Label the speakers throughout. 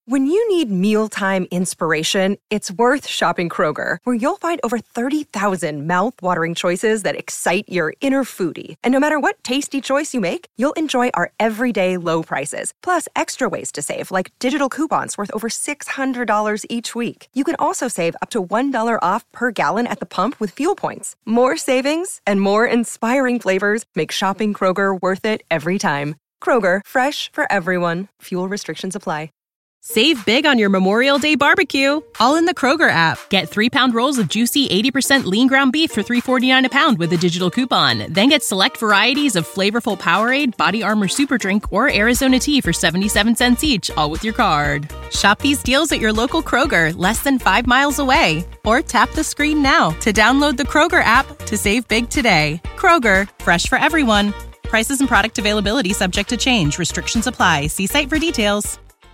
Speaker 1: When you need mealtime inspiration, it's worth shopping Kroger, where you'll find over 30,000 mouth-watering choices that excite your inner foodie. And no matter what tasty choice you make, you'll enjoy our everyday low prices, plus extra ways to save, like digital coupons worth over $600 each week. You can also save up to $1 off per gallon at the pump with fuel points. More savings and more inspiring flavors make shopping Kroger worth it every time. Kroger, fresh for everyone. Fuel restrictions apply.
Speaker 2: Save big on your Memorial Day barbecue, all in the Kroger app. Get 3-pound rolls of juicy 80% lean ground beef for $3.49 a pound with a digital coupon. Then get select varieties of flavorful Powerade, Body Armor Super Drink, or Arizona tea for 77 cents each, all with your card. Shop these deals at your local Kroger, less than 5 miles away. Or tap the screen now to download the Kroger app to save big today. Kroger, fresh for everyone. Prices and product availability subject to change. Restrictions apply. See site for details.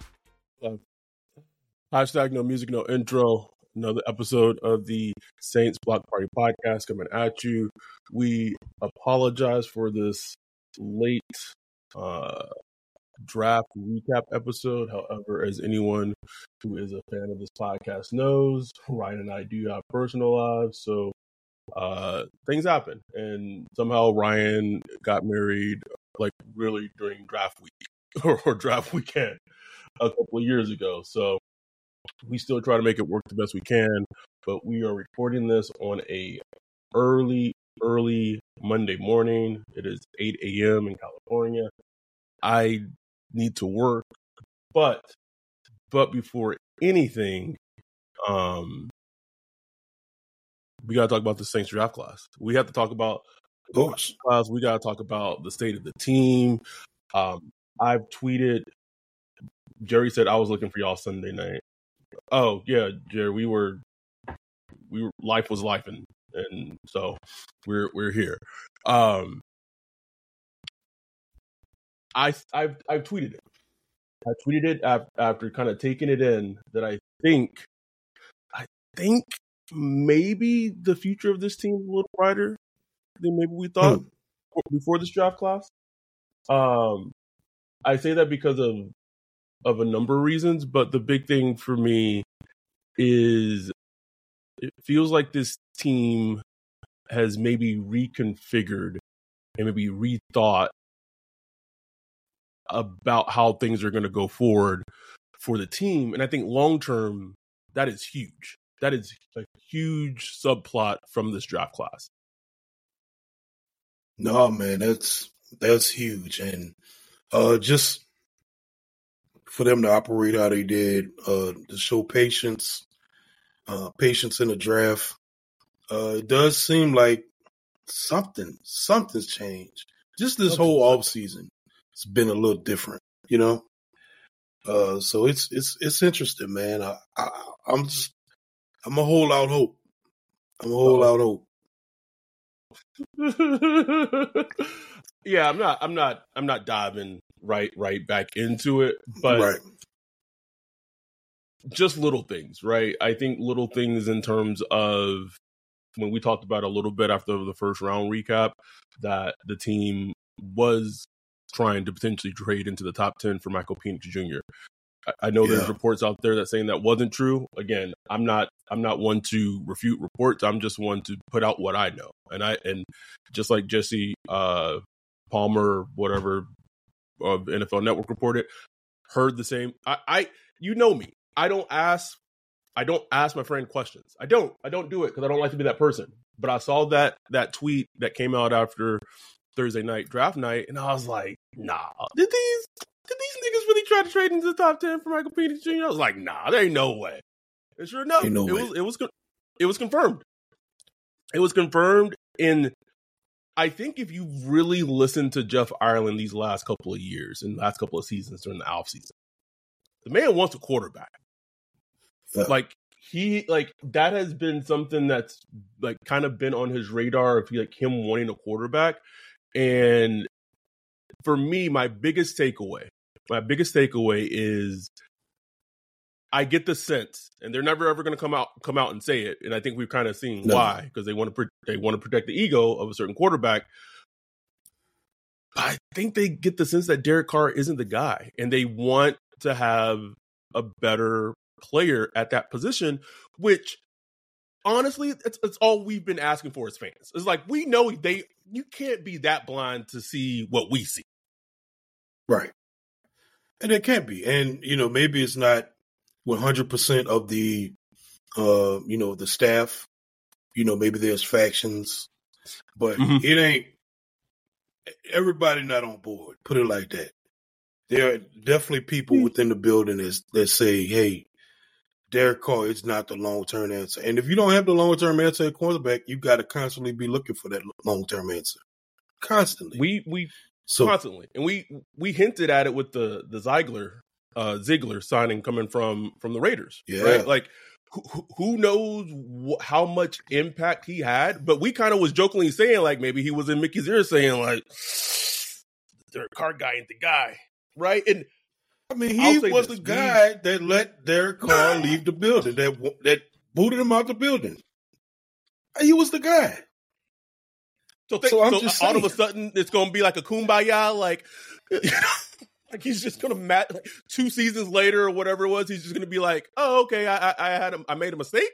Speaker 3: Hashtag no music, no intro. Another episode of the Saints Block Party podcast coming at you. We apologize for this late draft recap episode. However, as anyone who is a fan of this podcast knows, Ryan and I do have personal lives, so things happen. And somehow Ryan got married like really during draft week or draft weekend a couple of years ago. So we still try to make it work the best we can, but we are recording this on a early Monday morning. It is 8 a.m. in California. I need to work, but before anything, we got to talk about the Saints draft class. We have to talk about the draft class. We got to talk about the state of the team. I've tweeted. Jerry said I was looking for y'all Sunday night. Oh yeah, Jerry, we were life was life, and so we're here. I've tweeted it. I tweeted it after kind of taking it in that I think maybe the future of this team is a little brighter than maybe we thought before this draft class. I say that because of a number of reasons, but the big thing for me is it feels like this team has maybe reconfigured and maybe rethought about how things are going to go forward for the team. And I think long term, that is huge. That is a huge subplot from this draft class.
Speaker 4: No, man, that's huge. And just for them to operate how they did, to show patience in the draft, it does seem like something's changed. Just this whole offseason, it's been a little different, you know. So it's interesting, man. I'm a whole out hope.
Speaker 3: Yeah, I'm not diving right back into it, but just little things, right? I think little things in terms of when we talked about a little bit after the first round recap that the team was trying to potentially trade into the top 10 for Michael Penix Jr. I know there's reports out there that saying that wasn't true. Again, I'm not one to refute reports. I'm just one to put out what I know. And just like Jesse Palmer, whatever, of NFL Network reported, heard the same. You know me. I don't ask my friend questions. I don't do it because I don't like to be that person. But I saw that tweet that came out after Thursday night draft night, and I was like, nah, did these niggas really try to trade into the top 10 for Michael Penix Jr.? I was like, nah, there ain't no way. And sure enough, it was confirmed. It was confirmed. And I think if you really listen to Jeff Ireland these last couple of years and last couple of seasons during the offseason, the man wants a quarterback. Yeah. That has been something that's like kind of been on his radar of him wanting a quarterback. And for me, my biggest takeaway is I get the sense, and they're never ever going to come out and say it. And I think we've kind of seen why, because they want to protect the ego of a certain quarterback. But I think they get the sense that Derek Carr isn't the guy, and they want to have a better player at that position, which honestly, it's all we've been asking for as fans. It's like, we know you can't be that blind to see what we see.
Speaker 4: Right. And it can't be. And, maybe it's not 100% of the, the staff. Maybe there's factions, but it ain't everybody not on board. Put it like that. There are definitely people within the building that say, hey, Derek Carr is not the long-term answer. And if you don't have the long-term answer at quarterback, you got to constantly be looking for that long-term answer. Constantly.
Speaker 3: We constantly. And we hinted at it with the Ziegler signing coming from the Raiders.
Speaker 4: Yeah.
Speaker 3: Right? Like, who knows how much impact he had? But we kind of was jokingly saying, like, maybe he was in Mickey's ear saying, like, Derek Carr guy ain't the guy. Right? And
Speaker 4: I mean, he was the guy that let Derek Carr leave the building, that booted him out the building. He was the guy.
Speaker 3: So all of a sudden, it's going to be like a kumbaya, like, like he's just going to like 2 seasons later or whatever it was, he's just going to be like, oh, okay, I made a mistake.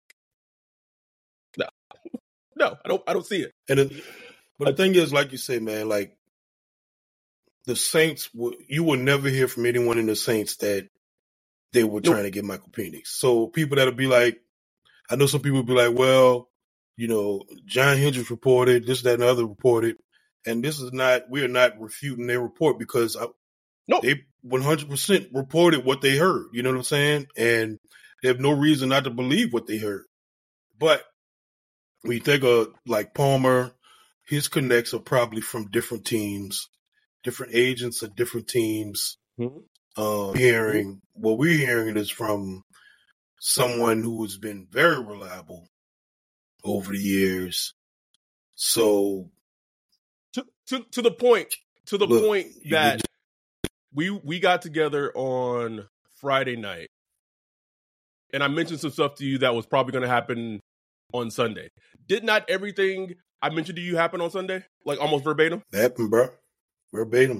Speaker 3: No, I don't see it.
Speaker 4: But the thing is, like you say, man, like, the Saints, you will never hear from anyone in the Saints that they were trying to get Michael Penix. So people that'll be like, I know some people will be like, well, John Hendricks reported, this, that, and the other reported. And we are not refuting their report because they 100% reported what they heard. You know what I'm saying? And they have no reason not to believe what they heard. But when you think of like Palmer, his connects are probably from different teams. Different agents of different teams. What we're hearing is from someone who has been very reliable over the years. So
Speaker 3: to the point that we got together on Friday night, and I mentioned some stuff to you that was probably going to happen on Sunday. Did not everything I mentioned to you happen on Sunday? Like almost verbatim?
Speaker 4: That happened, bro. Verbatim.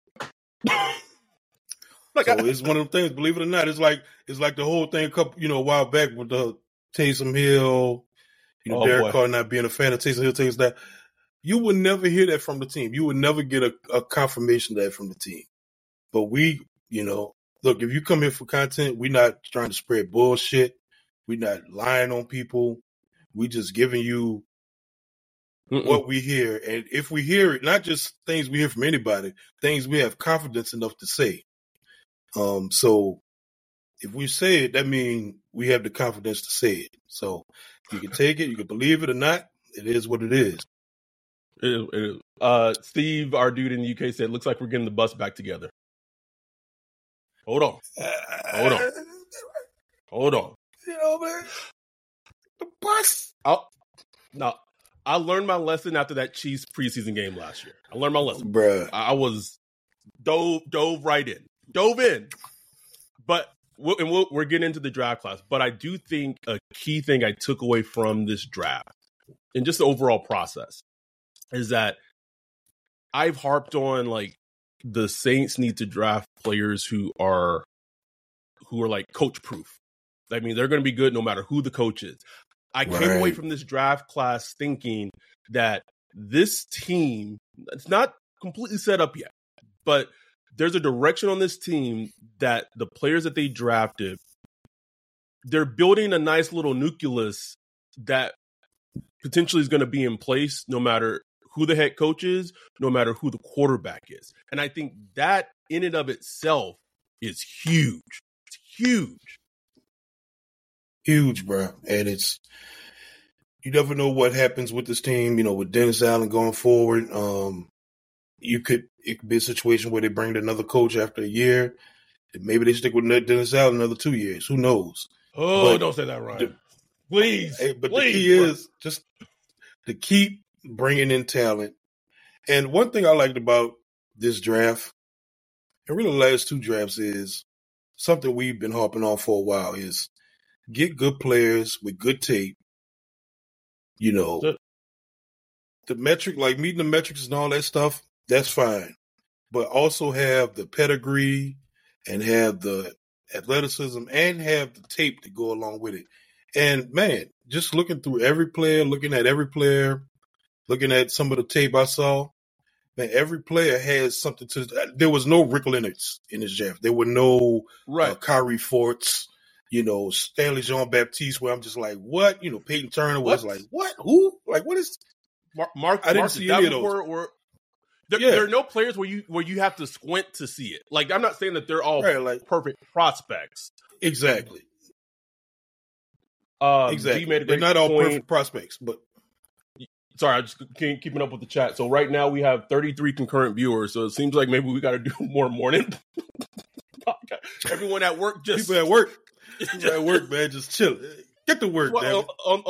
Speaker 4: It's one of them things, believe it or not. It's like the whole thing a while back with the Taysom Hill, Derek Carr not being a fan of Taysom Hill, things that. You would never hear that from the team. You would never get a confirmation of that from the team. But we, look, if you come here for content, we're not trying to spread bullshit. We're not lying on people. We just giving you what we hear. And if we hear it, not just things we hear from anybody, things we have confidence enough to say. So if we say it, that means we have the confidence to say it. So you can take it, you can believe it or not. It is what it is.
Speaker 3: Steve, our dude in the UK, said, looks like we're getting the bus back together. Hold on.
Speaker 4: Man. The bus.
Speaker 3: No. I learned my lesson after that Chiefs preseason game last year. I learned my lesson.
Speaker 4: Bruh.
Speaker 3: I was dove in. But we're getting into the draft class. But I do think a key thing I took away from this draft and just the overall process is that I've harped on, like, the Saints need to draft players who are like coach proof. I mean, they're going to be good no matter who the coach is. I came away from this draft class thinking that this team, it's not completely set up yet, but there's a direction on this team that the players that they drafted, they're building a nice little nucleus that potentially is going to be in place no matter who the head coach is, no matter who the quarterback is. And I think that in and of itself is huge. It's huge.
Speaker 4: Huge, bro. And you never know what happens with this team, with Dennis Allen going forward. It could be a situation where they bring another coach after a year. Maybe they stick with Dennis Allen another 2 years. Who knows?
Speaker 3: Oh, don't say that, Ryan. Please.
Speaker 4: But the key is just to keep bringing in talent. And one thing I liked about this draft, and really the last 2 drafts, is something we've been harping on for a while, is get good players with good tape. The metric, like meeting the metrics and all that stuff, that's fine. But also have the pedigree and have the athleticism, and have the tape to go along with it. And man, just looking through every player, looking at some of the tape I saw, man, every player has something to. There was no Rick Leonards in this draft. There were no Kyrie Forts, Stanley Jean-Baptiste, where I'm just like, what? Peyton Turner was like, what? Who? Like, what is?
Speaker 3: I didn't see any of those. There are no players where you have to squint to see it. Like, I'm not saying that they're all perfect prospects.
Speaker 4: Exactly.
Speaker 3: Exactly.
Speaker 4: They're not all perfect prospects, but.
Speaker 3: Sorry, I just can't keeping up with the chat. So right now we have 33 concurrent viewers. So it seems like maybe we got to do more morning. Everyone at work
Speaker 4: people at work, man, just chill. Get to work, man.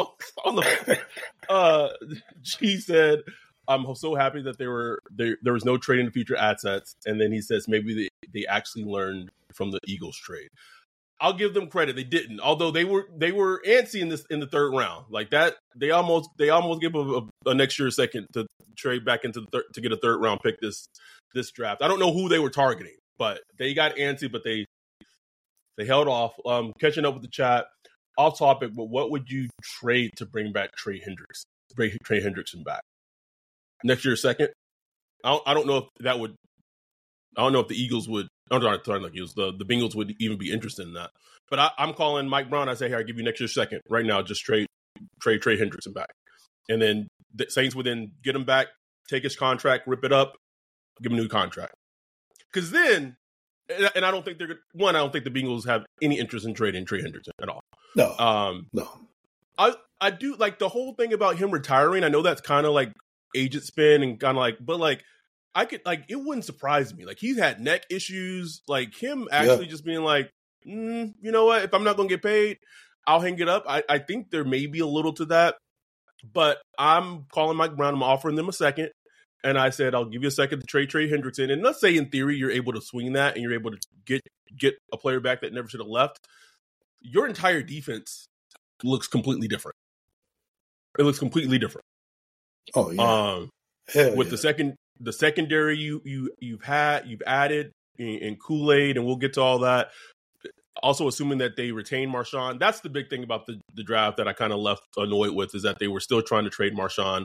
Speaker 3: She said, "I'm so happy that there was no trade in the future assets." And then he says maybe they actually learned from the Eagles trade. I'll give them credit. They didn't, although they were antsy in the third round like that. They almost gave a next year second to trade back into to get a third round pick this draft. I don't know who they were targeting, but they got antsy, but they held off. Catching up with the chat, off topic, but what would you trade to bring back Trey Hendrickson back next year second? I don't know if that would. I don't know if the Eagles would. I'm sorry, not Eagles. The Bengals would even be interested in that. But I'm calling Mike Brown. I say, here, I give you next year's second right now. Just trade Trey Hendrickson back, and then the Saints would then get him back, take his contract, rip it up, give him a new contract. Because then, and I don't think I don't think the Bengals have any interest in trading Trey Hendrickson at all.
Speaker 4: No.
Speaker 3: I do like the whole thing about him retiring. I know that's kind of like agent spin and kind of like, but like. I could it wouldn't surprise me. Like he's had neck issues. Like him actually just being like, you know what? If I'm not going to get paid, I'll hang it up. I think there may be a little to that, but I'm calling Mike Brown. I'm offering them a second, and I said I'll give you a second to trade Trey Hendrickson. And let's say in theory you're able to swing that and you're able to get a player back that never should have left. Your entire defense looks completely different. It looks completely different.
Speaker 4: Oh yeah.
Speaker 3: With the secondary you've added in Kool-Aid, and we'll get to all that. Also, assuming that they retain Marshawn, that's the big thing about the draft that I kind of left annoyed with is that they were still trying to trade Marshawn.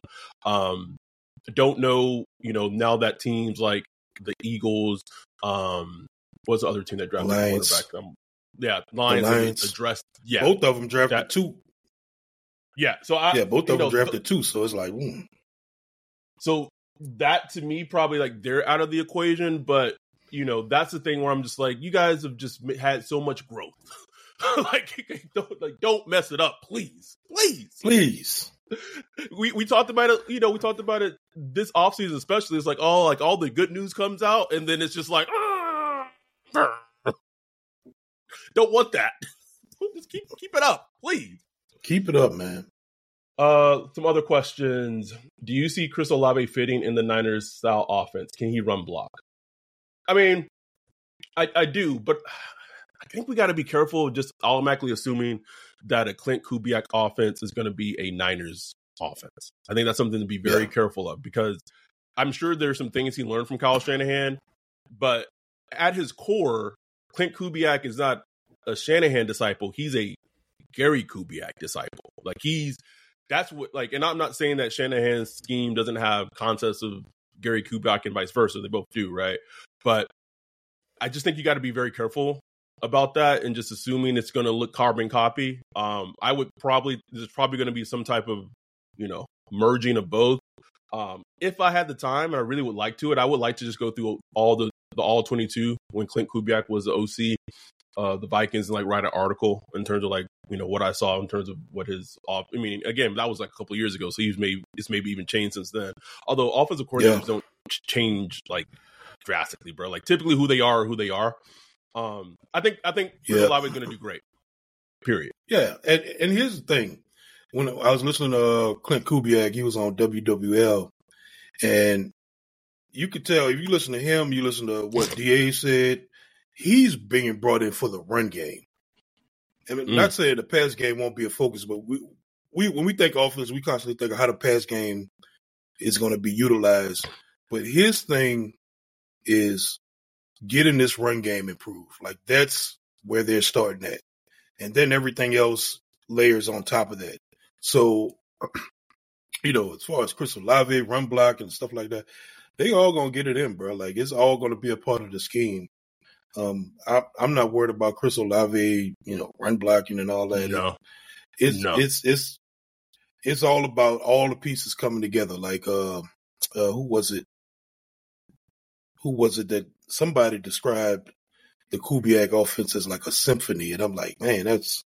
Speaker 3: Don't know, now that teams like the Eagles, what's the other team that drafted the quarterback? Lions addressed. Yeah,
Speaker 4: both of them drafted two.
Speaker 3: Yeah, so
Speaker 4: both of them drafted two. So it's like,
Speaker 3: So that to me probably like they're out of the equation, but that's the thing where I'm just like, you guys have just had so much growth. Don't mess it up, please. We talked about it. We talked about it this offseason, especially. It's like, all the good news comes out, and then it's just like, don't want that. Just keep it up, please.
Speaker 4: Keep it up, man.
Speaker 3: Some other questions. Do you see Chris Olave fitting in the Niners style offense? Can he run block? I mean, I do, but I think we got to be careful of just automatically assuming that a Clint Kubiak offense is going to be a Niners offense. I think that's something to be very careful of because I'm sure there's some things he learned from Kyle Shanahan, but at his core, Clint Kubiak is not a Shanahan disciple. He's a Gary Kubiak disciple. That's what, and I'm not saying that Shanahan's scheme doesn't have concepts of Gary Kubiak and vice versa. They both do, right? But I just think you got to be very careful about that and just assuming it's going to look carbon copy. There's probably going to be some type of, merging of both. If I had the time, and I really would like to I would like to just go through all the all 22 when Clint Kubiak was the OC. The Vikings and write an article in terms of what I saw in terms of what his off. I mean, again, that was a couple of years ago, so it's maybe even changed since then. Although offensive coordinators don't change drastically, bro. Typically who they are. I think Olave is going to do great. Period.
Speaker 4: Yeah, and here's the thing: when I was listening to Clint Kubiak, he was on WWL, and you could tell if you listen to him, you listen to what DA said. He's being brought in for the run game. I mean, not saying the pass game won't be a focus, but we when we think offense, we constantly think of how the pass game is going to be utilized. But his thing is getting this run game improved. That's where they're starting at. And then everything else layers on top of that. So, as far as Chris Olave, run block, and stuff like that, they all going to get it in, bro. Like, it's all going to be a part of the scheme. I'm not worried about Chris Olave, run blocking and all that.
Speaker 3: No.
Speaker 4: It's all about all the pieces coming together. Like, who was it? Who was it that somebody described the Kubiak offense as like a symphony? And I'm like, man, that's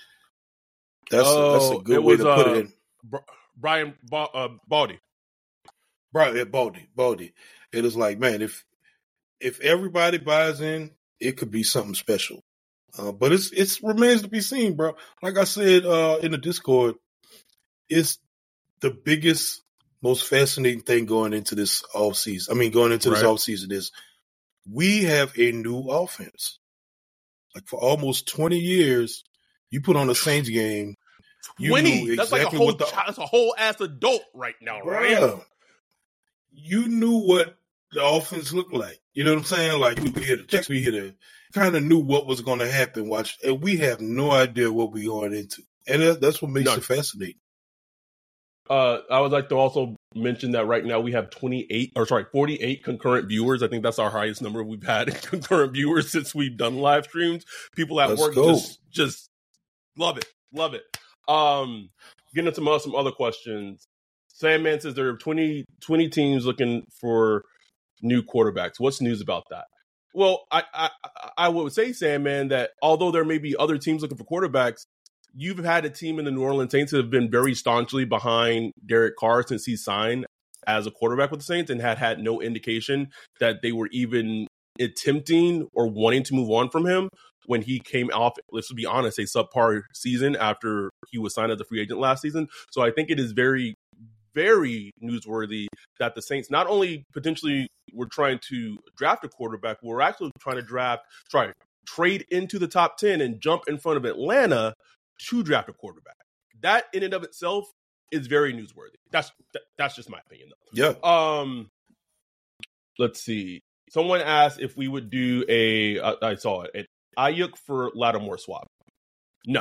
Speaker 4: a good way to put it in.
Speaker 3: Brian Baldy.
Speaker 4: Brian Baldy. It is like, man, if everybody buys in, it could be something special. But it remains to be seen, bro. Like I said in the Discord, it's the biggest, most fascinating thing going into this offseason. I mean, going into this offseason is we have a new offense. Like for almost 20 years, you put on a Saints game.
Speaker 3: 20? That's like that's a whole ass adult right now, right?
Speaker 4: You knew what the offense looked like. You know what I'm saying? Like, we hit the checks, we hit it. Kind of knew what was going to happen. And we have no idea what we're going into. And that's what makes it fascinating.
Speaker 3: I would like to also mention that right now we have 48 concurrent viewers. I think that's our highest number we've had concurrent viewers since we've done live streams. People at work just love it. Love it. Getting into some other questions. Sandman says there are 20 teams looking for new quarterbacks. What's news about that? Well, I would say, Sandman, that although there may be other teams looking for quarterbacks, you've had a team in the New Orleans Saints that have been very staunchly behind Derek Carr since he signed as a quarterback with the Saints and had no indication that they were even attempting or wanting to move on from him when he came off, let's be honest, a subpar season after he was signed as a free agent last season. So I think it is very, very newsworthy that the Saints not only potentially were trying to draft a quarterback, we're actually trying to trade into the top 10 and jump in front of Atlanta to draft a quarterback. That in and of itself is very newsworthy. That's just my opinion, though.
Speaker 4: Yeah.
Speaker 3: Let's see. Someone asked if we would do I saw it, an Ayuk for Lattimore swap. No.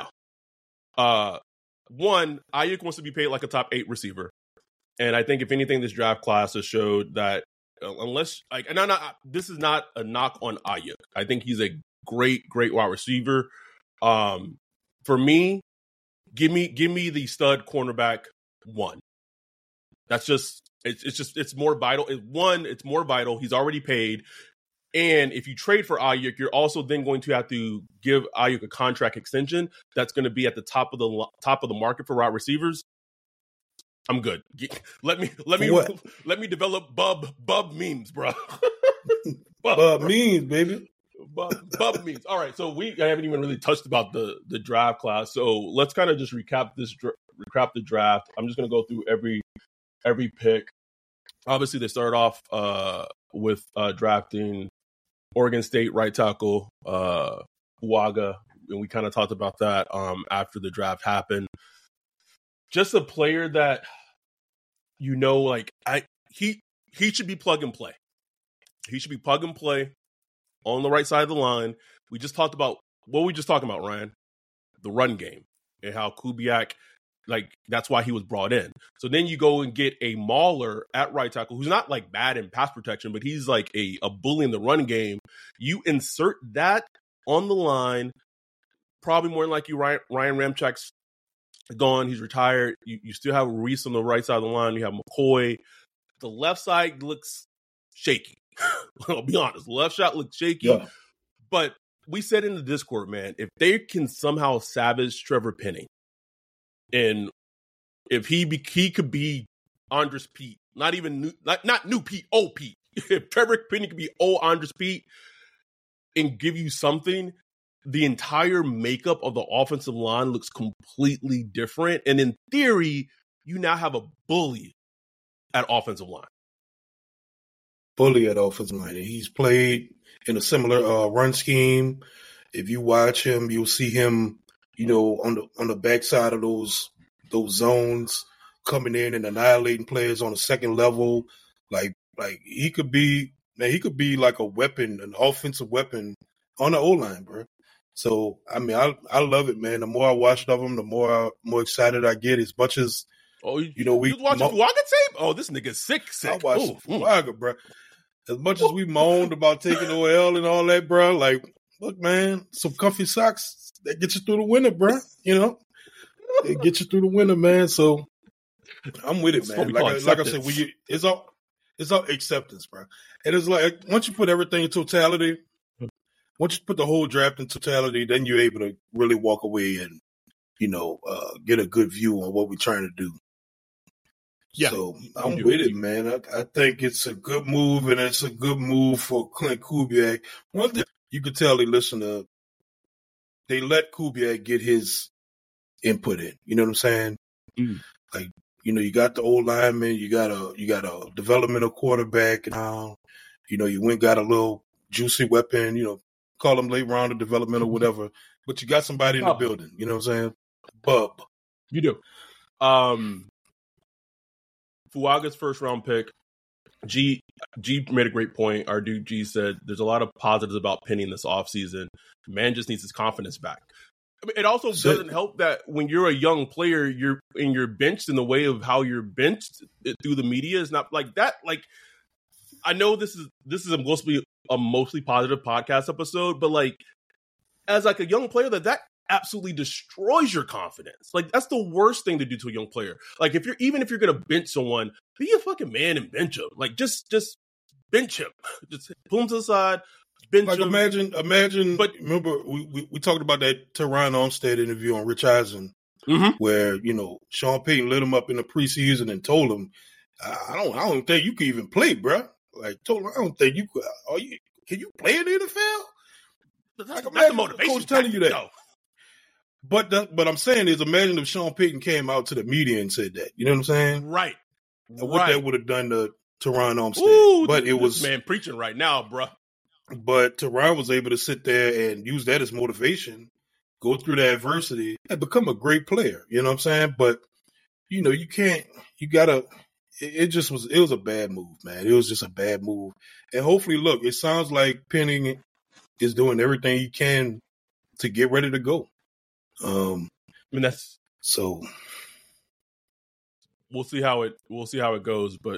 Speaker 3: One, Ayuk wants to be paid like a top 8 receiver. And I think if anything, this draft class has showed that this is not a knock on Ayuk. I think he's a great wide receiver. For me, give me the stud cornerback 1. That's just it's more vital. It's more vital. He's already paid. And if you trade for Ayuk, you're also then going to have to give Ayuk a contract extension that's going to be at the top of the market for wide receivers. I'm good. Let me develop bub memes, bro.
Speaker 4: bub memes, baby.
Speaker 3: Bub memes. All right, so I haven't even really touched about the draft class. So let's kind of just recap the draft. I'm just going to go through every pick. Obviously, they started off with drafting Oregon State right tackle Uaga, and we kind of talked about that after the draft happened. Just a player that he should be plug and play. He should be plug and play on the right side of the line. We just talked about what we just talking about, Ryan, the run game and how Kubiak, that's why he was brought in. So then you go and get a mauler at right tackle who's not bad in pass protection, but he's like a bully in the run game. You insert that on the line, probably more than likely Ryan Ramczak's gone. He's retired. You still have Reese on the right side of the line. You have McCoy. The left side looks shaky. I'll be honest. The left shot looks shaky. Yeah. But we said in the Discord, man, if they can somehow savage Trevor Penning, and if he could be Andres Pete, not new Pete, old Pete. If Trevor Penning could be old Andres Pete and give you something, the entire makeup of the offensive line looks completely different. And in theory, you now have a bully at offensive line.
Speaker 4: Bully at offensive line. He's played in a similar run scheme. If you watch him, you'll see him, on the backside of those zones, coming in and annihilating players on the second level. Like he could be like a weapon, an offensive weapon on the O-line, bro. So, I mean, I love it, man. The more I watch of them, the more excited I get. As much as, you know, we
Speaker 3: watching Fuaga tape? Oh, this nigga's sick.
Speaker 4: I watched Fuaga, bro. As much as we moaned about taking OL and all that, bro, like, look, man, some comfy socks that get you through the winter, bro. You know, they get you through the winter, man. So I'm with it, man. Like I said, it's all acceptance, bro. And it's like once you put everything in totality, once you put the whole draft in totality, then you're able to really walk away and, you know, get a good view on what we're trying to do. Yeah, so I'm with it, man. I think it's a good move, and it's a good move for Klint Kubiak. One thing you could tell they let Kubiak get his input in. You know what I'm saying? Mm. Like, you know, you got the old lineman, you got a developmental quarterback now. You know, you went got a little juicy weapon, you know, call him late round or developmental, whatever. But you got somebody in the building. You know what I'm saying? Bub.
Speaker 3: You do. Fuaga's first round pick. G made a great point. Our dude G said there's a lot of positives about Penny this offseason. Man just needs his confidence back. I mean, it also doesn't help that when you're a young player, you're benched in the way of how you're benched through the media is not like that. Like, I know this is a mostly positive podcast episode, but like as like a young player, that absolutely destroys your confidence. Like that's the worst thing to do to a young player. Like if you're gonna bench someone, be a fucking man and bench him. Like just bench him. Just pull him to the side. Bench him. Imagine. But
Speaker 4: remember, we talked about that Teron Armstead interview on Rich Eisen, where you know Sean Payton lit him up in the preseason and told him, "I don't think you can even play, bro." Like told him, "I don't think you could. Can you play in the NFL?"
Speaker 3: That's the motivation.
Speaker 4: Coach telling you that. No. But I'm saying is, imagine if Sean Payton came out to the media and said that. You know what I'm saying?
Speaker 3: Right.
Speaker 4: And what that would have done to Teron Armstead.
Speaker 3: Ooh, but it was man preaching right now, bro.
Speaker 4: But Teron was able to sit there and use that as motivation, go through the adversity, and become a great player. You know what I'm saying? But you know, you can't. You gotta. It was a bad move, man. It was just a bad move. And hopefully, look, it sounds like Penny is doing everything he can to get ready to go.
Speaker 3: I mean that's
Speaker 4: so.
Speaker 3: We'll see how it goes, but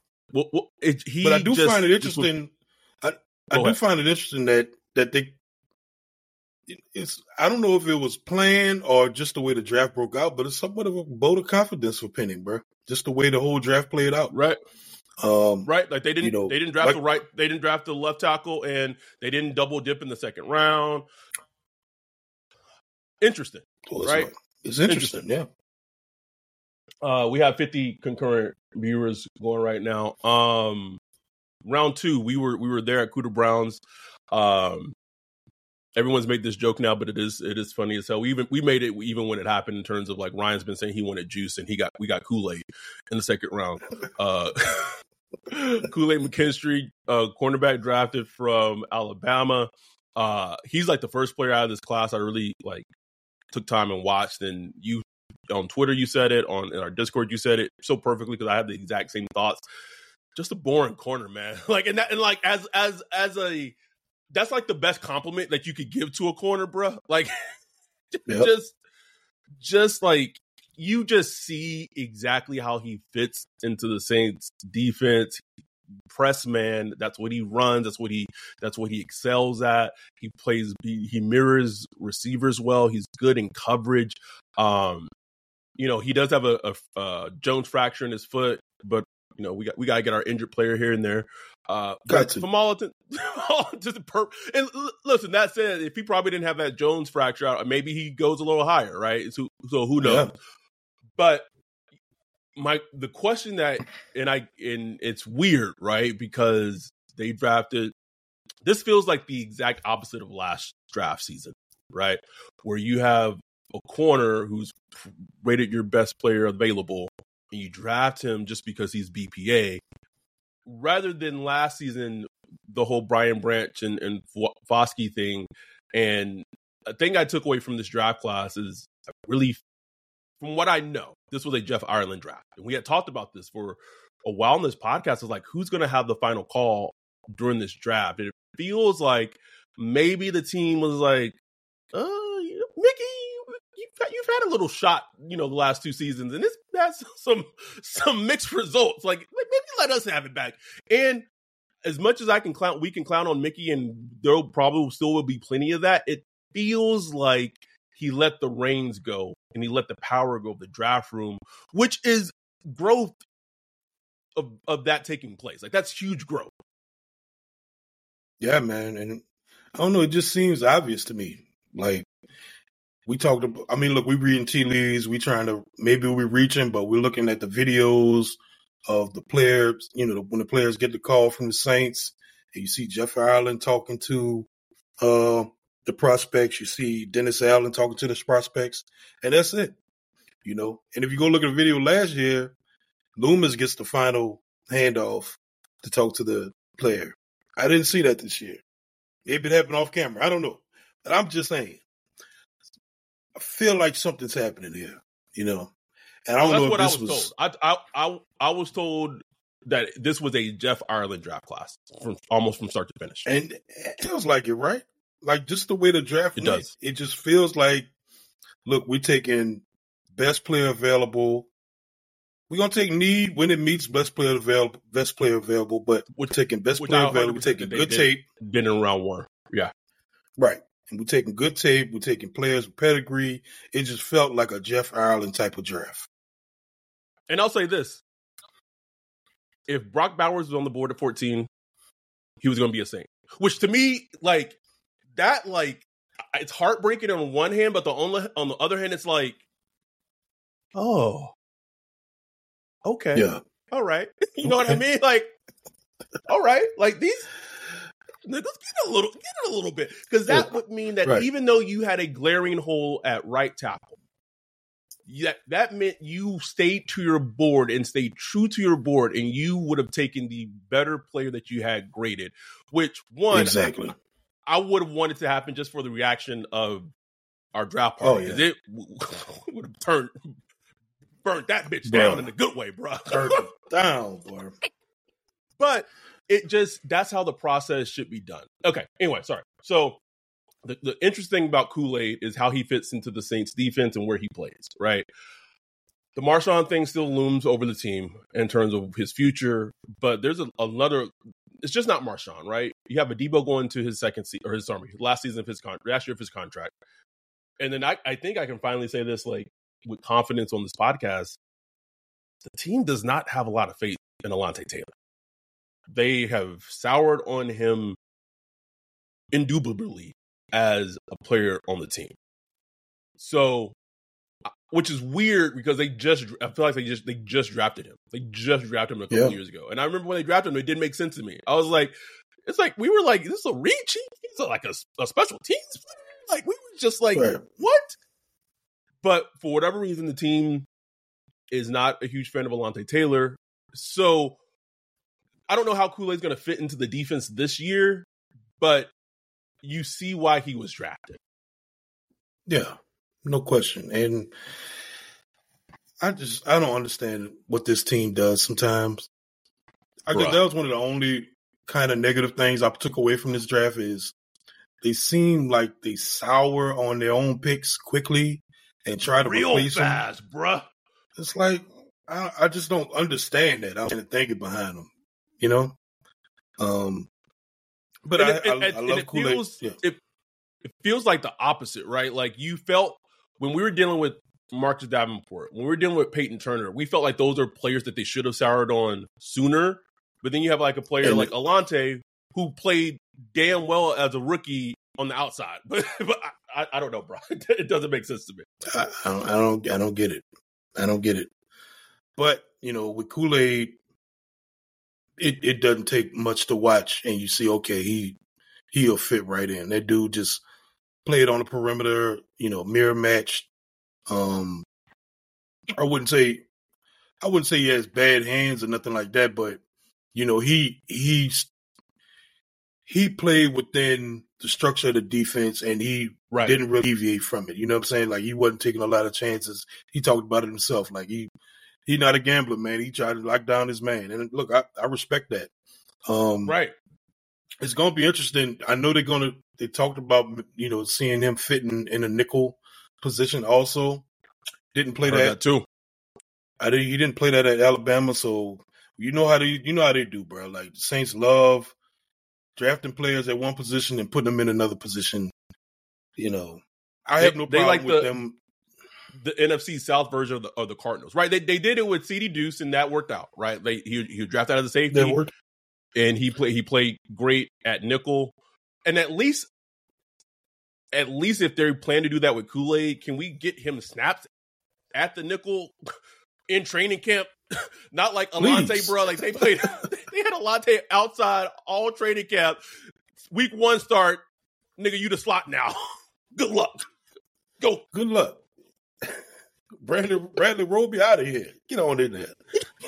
Speaker 4: I do find it interesting. I do find it interesting that they. I don't know if it was planned or just the way the draft broke out, but it's somewhat of a vote of confidence for Penning, bro. Just the way the whole draft played out,
Speaker 3: right? Right, like they didn't draft the left tackle, and they didn't double dip in the second round. Interesting, right?
Speaker 4: It's interesting, yeah.
Speaker 3: We have 50 concurrent viewers going right now. Round 2, we were there at Cooter Browns. Everyone's made this joke now, but it is funny as hell. We made it even when it happened in terms of like Ryan's been saying he wanted juice and we got Kool-Aid in the second round. Kool-Aid McKinstry, cornerback drafted from Alabama. He's like the first player out of this class I really like took time and watched. And you on Twitter, you said it, in our Discord, you said it so perfectly because I have the exact same thoughts. Just a boring corner, man. Like and like as a that's like the best compliment that you could give to a corner, bro. Like just like you just see exactly how he fits into the Saints defense. Press man, that's what he runs, that's what he excels at. He mirrors receivers well. He's good in coverage. He does have a Jones fracture in his foot, but we got to get our injured player here and there. From all to and listen, that said, if he probably didn't have that Jones fracture out, maybe he goes a little higher, right? So who knows? Yeah. But the question that and it's weird, right? Because they drafted. This feels like the exact opposite of last draft season, right? Where you have a corner who's rated your best player available, and you draft him just because he's BPA, rather than last season, the whole Brian Branch and Foskey thing. And a thing I took away from this draft class is really, from what I know, this was a Jeff Ireland draft. And we had talked about this for a while on this podcast. It's like, who's going to have the final call during this draft? And it feels like maybe the team was like, Mickey, you've had a little shot, the last 2 seasons, and that's some mixed results. Like, maybe let us have it back. And as much as we can clown on Mickey, and there probably still will be plenty of that. It feels like he let the reins go and he let the power go of the draft room, which is growth of that taking place. Like, that's huge growth.
Speaker 4: Yeah, man. And I don't know, it just seems obvious to me. Like, we talked about, I mean, look, we reading tea leaves, maybe we're reaching, but we're looking at the videos of the players, when the players get the call from the Saints, and you see Jeff Ireland talking to the prospects, you see Dennis Allen talking to the prospects, and that's it, And if you go look at the video last year, Loomis gets the final handoff to talk to the player. I didn't see that this year. Maybe it happened off camera. I don't know. But I'm just saying, I feel like something's happening here, And I don't know if this was
Speaker 3: told. I was told that this was a Jeff Ireland draft class almost from start to finish.
Speaker 4: And it feels like it, right? Like, just the way the draft went.
Speaker 3: Does.
Speaker 4: It just feels like, look, we're taking best player available. We're going to take need when it meets best player available, but we're taking best player available. We're taking good tape.
Speaker 3: Been in round 1. Yeah.
Speaker 4: Right. And we're taking good tape. We're taking players with pedigree. It just felt like a Jeff Ireland type of draft.
Speaker 3: And I'll say this. If Brock Bowers was on the board at 14, he was going to be a Saint. Which to me, it's heartbreaking on one hand, but on the other hand, it's like, oh, okay.
Speaker 4: Yeah.
Speaker 3: All right. You know what I mean? Like, all right. Like, let's get it a little bit. Because that would mean that even though you had a glaring hole at right tackle, that meant you stayed to your board and stayed true to your board, and you would have taken the better player that you had graded, which
Speaker 4: exactly.
Speaker 3: I would have wanted to happen just for the reaction of our draft party.
Speaker 4: Oh, yeah.
Speaker 3: It would have burnt that bitch down in a good way, bro.
Speaker 4: Burnt it down, boy.
Speaker 3: But that's how the process should be done. Okay. Anyway, sorry. So the interesting thing about Kool-Aid is how he fits into the Saints defense and where he plays, right? The Marshawn thing still looms over the team in terms of his future, but there's another. It's just not Marshawn, right? You have Adebo going to his last year of his contract. And then I think I can finally say this, like, with confidence on this podcast. The team does not have a lot of faith in Alontae Taylor. They have soured on him indubitably as a player on the team. So, which is weird because I feel like they just drafted him. They just drafted him a couple years ago. And I remember when they drafted him, it didn't make sense to me. I was like, it's like, we were like, is this a reach? He's like a special teams player? Like, we were just like, what? But for whatever reason, the team is not a huge fan of Alontae Taylor. So I don't know how Kool-Aid's going to fit into the defense this year, but you see why he was drafted.
Speaker 4: Yeah, no question. And I don't understand what this team does sometimes. I guess that was one of the only kind of negative things I took away from this draft is they seem like they sour on their own picks quickly and try to replace them. Real fast, bruh. It's like, I just don't understand that. I don't think it behind them, But I love Kool-Aid.
Speaker 3: It feels like the opposite, right? Like, you felt when we were dealing with Marcus Davenport, when we were dealing with Peyton Turner, we felt like those are players that they should have soured on sooner. But then you have like a player like Alontae who played damn well as a rookie on the outside. But I don't know, bro. It doesn't make sense to me.
Speaker 4: I don't get it. I don't get it. But, with Kool-Aid, it doesn't take much to watch, and you see, okay, he'll fit right in. That dude just played on the perimeter, mirror matched. I wouldn't say he has bad hands or nothing like that, but he played within the structure of the defense, and he didn't really deviate from it. You know what I'm saying? Like, he wasn't taking a lot of chances. He talked about it himself. Like, he's not a gambler, man. He tried to lock down his man. And look, I respect that. Right. It's going to be interesting. I know they're going to They talked about, seeing him fitting in a nickel position also. Didn't play that
Speaker 3: too.
Speaker 4: He didn't play that at Alabama, so you know how they do, bro. Like the Saints love drafting players at one position and putting them in another position. I have no problem with them.
Speaker 3: The NFC South version of the Cardinals, right? They did it with C.D. Deuce, and that worked out, right? He was drafted out of the safety, and he played great at nickel. And at least if they plan to do that with Kool-Aid, can we get him snaps at the nickel in training camp? Not like Alante, bro. Like they had Alante outside all training camp. Week 1 start, nigga, you the slot now. Good luck. Go.
Speaker 4: Good luck. Bradley Roby out of here. Get on in there.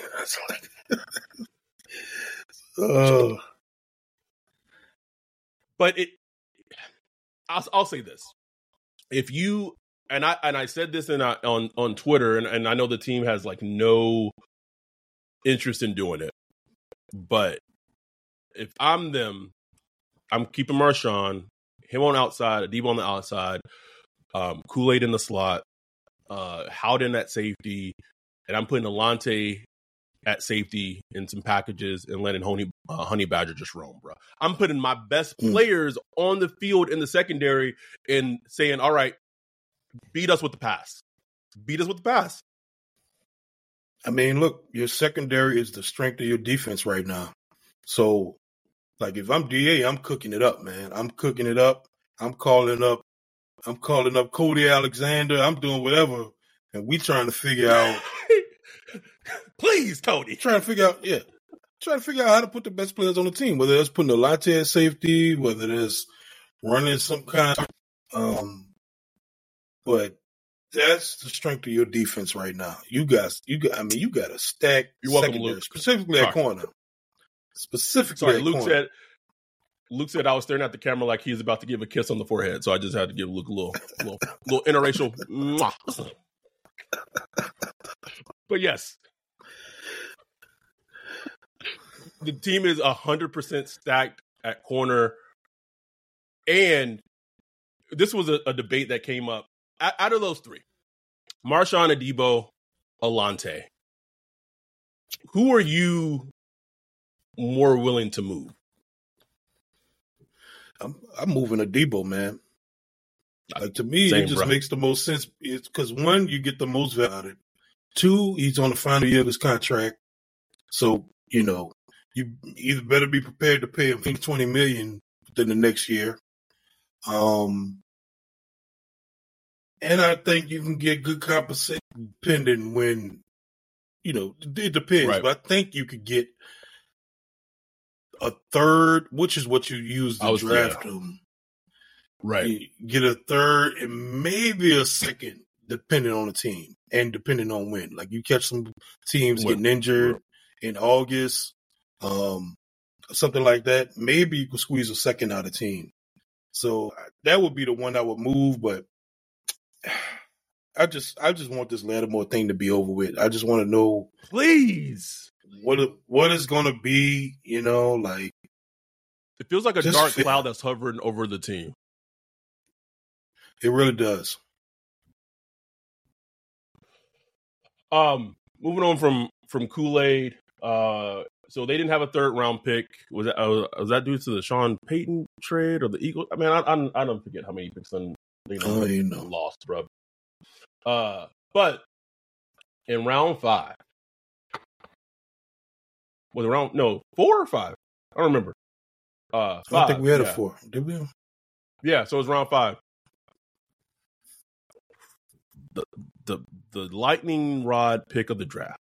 Speaker 3: But I'll say this: if you and I said this on Twitter, and I know the team has like no interest in doing it, but if I'm them, I'm keeping Marshawn, him on outside, Adebo on the outside, Kool-Aid in the slot, Howden at safety, and I'm putting Alante at safety in some packages and letting Honey Badger just roam, bro. I'm putting my best players on the field in the secondary and saying, all right, beat us with the pass. Beat us with the pass.
Speaker 4: I mean, look, your secondary is the strength of your defense right now. So, like, if I'm DA, I'm cooking it up, man. I'm cooking it up. I'm calling up Cody Alexander. I'm doing whatever. And we trying to figure out.
Speaker 3: Please, Cody.
Speaker 4: Trying to figure out how to put the best players on the team, whether it's putting Alante at safety, whether it's running some kind of but that's the strength of your defense right now. You got a stack.
Speaker 3: You're welcome, Luke.
Speaker 4: Specifically at corner.
Speaker 3: Luke said I was staring at the camera like he's about to give a kiss on the forehead, so I just had to give Luke a little interracial mwah. But yes, the team is 100% stacked at corner, and this was a debate that came up. Out of those three, Marshawn, Adebo, Alante, who are you more willing to move?
Speaker 4: I'm moving Adebo, man. Like, to me, it just makes the most sense. It's because, one, you get the most value out of it. 2, he's on the final year of his contract. So, you either better be prepared to pay him $20 million within the next year. And I think you can get good compensation depending when, it depends. Right. But I think you could get a third, which is what you use to draft them.
Speaker 3: Right.
Speaker 4: You get a third and maybe a second, depending on the team and depending on when. Like, you catch some teams getting injured in August, something like that. Maybe you could squeeze a second out of the team. So that would be the one I would move, but I just want this Lattimore thing to be over with. I just want to know,
Speaker 3: please,
Speaker 4: what is going to be, like.
Speaker 3: It feels like a dark cloud that's hovering over the team.
Speaker 4: It really does.
Speaker 3: Moving on from Kool-Aid. So they didn't have a 3rd round pick. Was that due to the Sean Payton trade or the Eagles? I mean, I don't forget how many picks they lost, bro. But in round 5, was it 4 or 5? I don't remember. 5,
Speaker 4: I think we had a 4. Did we?
Speaker 3: Yeah, so it was round 5. The lightning rod pick of the draft.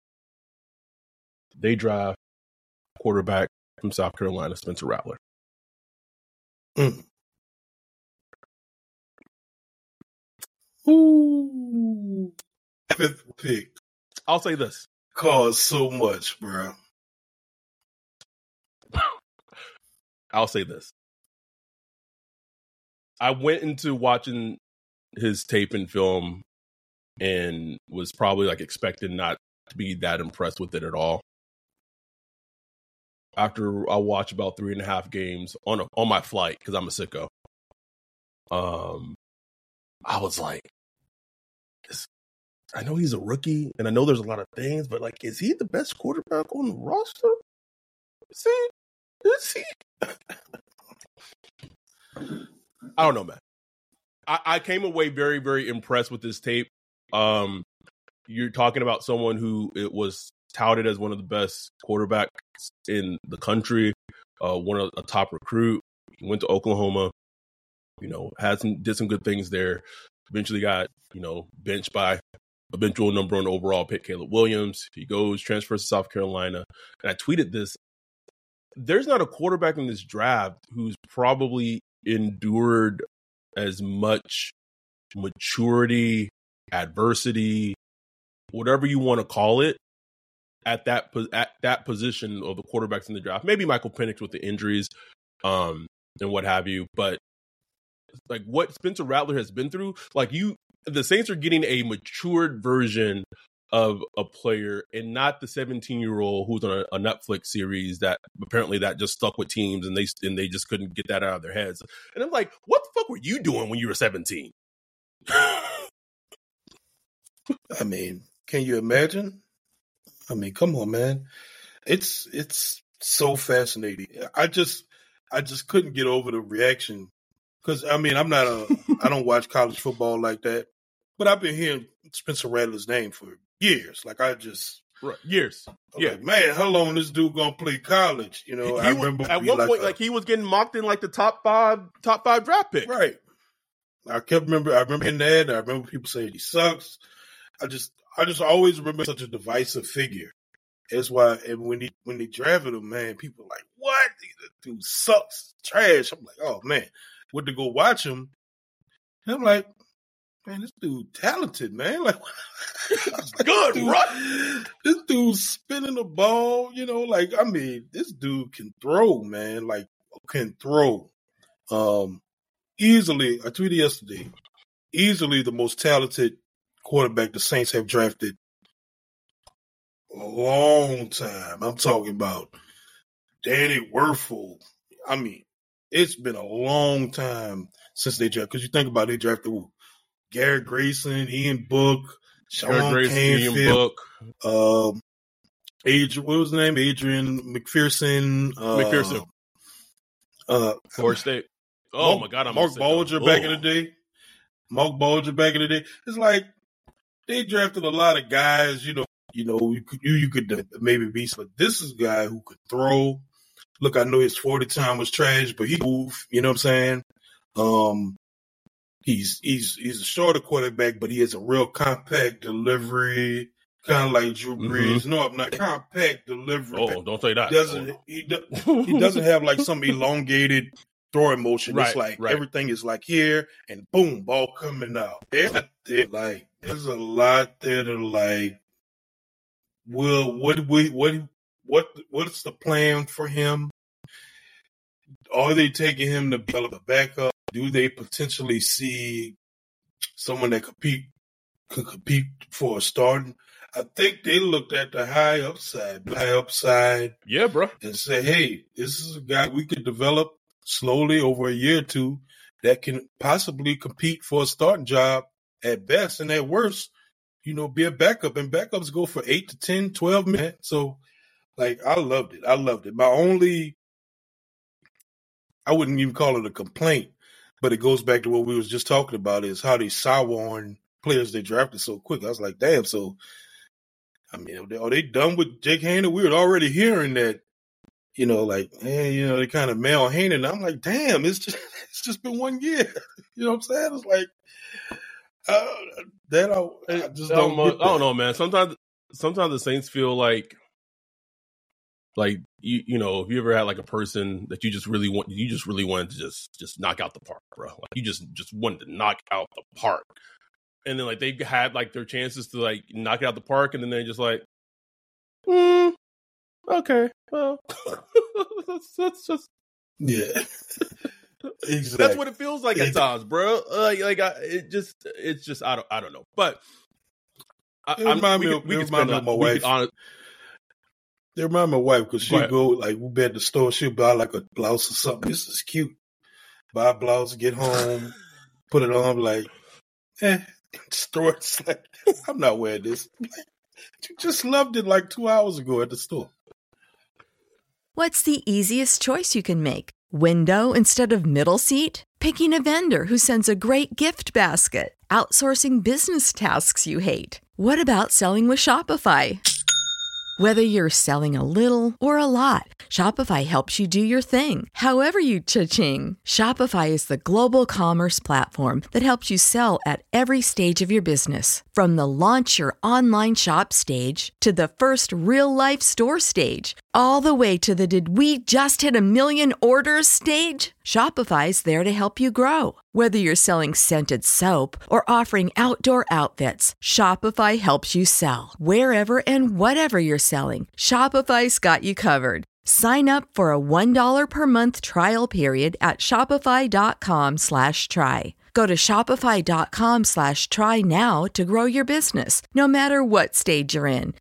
Speaker 3: They draft quarterback from South Carolina, Spencer Rattler.
Speaker 4: Ooh. 5th pick.
Speaker 3: I'll say this.
Speaker 4: Caused so much, bro.
Speaker 3: I'll say this. I went into watching his tape and film and was probably like expected not to be that impressed with it at all. After I watched about 3.5 games on my flight, because I'm a sicko, I was like, I know he's a rookie, and I know there's a lot of things, but like, is he the best quarterback on the roster? Is he? I don't know, man. I came away very, very impressed with this tape. You're talking about someone who it was touted as one of the best quarterbacks in the country, a top recruit. He went to Oklahoma, did some good things there. Eventually got, benched by eventual number 1 overall pick, Caleb Williams. He transfers to South Carolina. And I tweeted this. There's not a quarterback in this draft who's probably endured as much maturity, adversity, whatever you want to call it, at that position of the quarterbacks in the draft. Maybe Michael Penix with the injuries, and what have you. But like what Spencer Rattler has been through, the Saints are getting a matured version of a player, and not the 17-year-old who's on a Netflix series that apparently that just stuck with teams and they just couldn't get that out of their heads. And I'm like, what the fuck were you doing when you were 17?
Speaker 4: I mean, can you imagine? I mean, come on, man. It's so fascinating. I just couldn't get over the reaction because I mean, I don't watch college football like that, but I've been hearing Spencer Rattler's name for years.
Speaker 3: Years. Yeah,
Speaker 4: like, man, how long this dude gonna play college? I remember
Speaker 3: at one point, he was getting mocked in like the top five draft pick.
Speaker 4: Right. I remember in that. I remember people saying he sucks. I just always remember such a divisive figure. That's why, and when they drafted him, man, people were like, what? This dude sucks, trash. I'm like, oh man, went to go watch him, and I'm like, man, this dude talented, man. Like,
Speaker 3: good, right?
Speaker 4: This dude's spinning the ball, I mean, this dude can throw, man. Can throw. Easily, I tweeted yesterday, easily the most talented quarterback the Saints have drafted a long time. I'm talking about Danny Werfel. I mean, it's been a long time since they drafted. Because you think about it, they drafted Garrett Grayson, Ian Book, Sean Canfield, Adrian, what was his name? Adrian McPherson.
Speaker 3: Florida State. Oh my God,
Speaker 4: Mark Bulger back in the day. Mark Bulger back in the day. It's like they drafted a lot of guys, you could maybe be, but this is a guy who could throw. Look, I know his 40 time was trash, but he moved, you know what I'm saying? He's a shorter quarterback, but he has a real compact delivery, kind of like Drew Brees. No, I'm not compact delivery.
Speaker 3: Oh, don't say that.
Speaker 4: He doesn't have like some elongated throwing motion. Right, it's like everything is like here and boom, ball coming out. There's a lot there to like. Well, what's the plan for him? Are they taking him to develop a backup? Do they potentially see someone that could compete for a starting? I think they looked at the high upside.
Speaker 3: Yeah, bro.
Speaker 4: And say, hey, this is a guy we could develop slowly over a year or two that can possibly compete for a starting job at best, and at worst, be a backup. And backups go for 8 to 10, 12 minutes. So, I loved it. I wouldn't even call it a complaint, but it goes back to what we was just talking about is how they sour on players they drafted so quick. I was like, damn. So, I mean, are they done with Jake Haener? We were already hearing that, they kind of Mel Haener. And I'm like, damn, it's just been 1 year. You know what I'm saying? It's like, I just don't get that.
Speaker 3: I don't know, man. Sometimes the Saints feel like if you ever had like a person that you just really wanted to just knock out the park, bro. Like you just wanted to knock out the park, and then like they had like their chances to like knock it out the park, and then they're just like, okay, well, that's just
Speaker 4: Exactly.
Speaker 3: That's what it feels like at times, bro. It's just I don't know, but
Speaker 4: It remind me of my wife. They remind me of my wife because she'd go, we be at the store, she'd buy like a blouse or something. This is cute. Buy a blouse, get home, put it on, like, store. It's like, I'm not wearing this. You just loved it like 2 hours ago at the store.
Speaker 5: What's the easiest choice you can make? Window instead of middle seat? Picking a vendor who sends a great gift basket? Outsourcing business tasks you hate? What about selling with Shopify? Whether you're selling a little or a lot, Shopify helps you do your thing, however you cha-ching. Shopify is the global commerce platform that helps you sell at every stage of your business. From the launch your online shop stage to the first real-life store stage, all the way to the did we just hit 1 million orders stage. Shopify's there to help you grow. Whether you're selling scented soap or offering outdoor outfits, Shopify helps you sell. Wherever and whatever you're selling, Shopify's got you covered. Sign up for a $1 per month trial period at shopify.com/try. Go to shopify.com/try now to grow your business, no matter what stage you're in.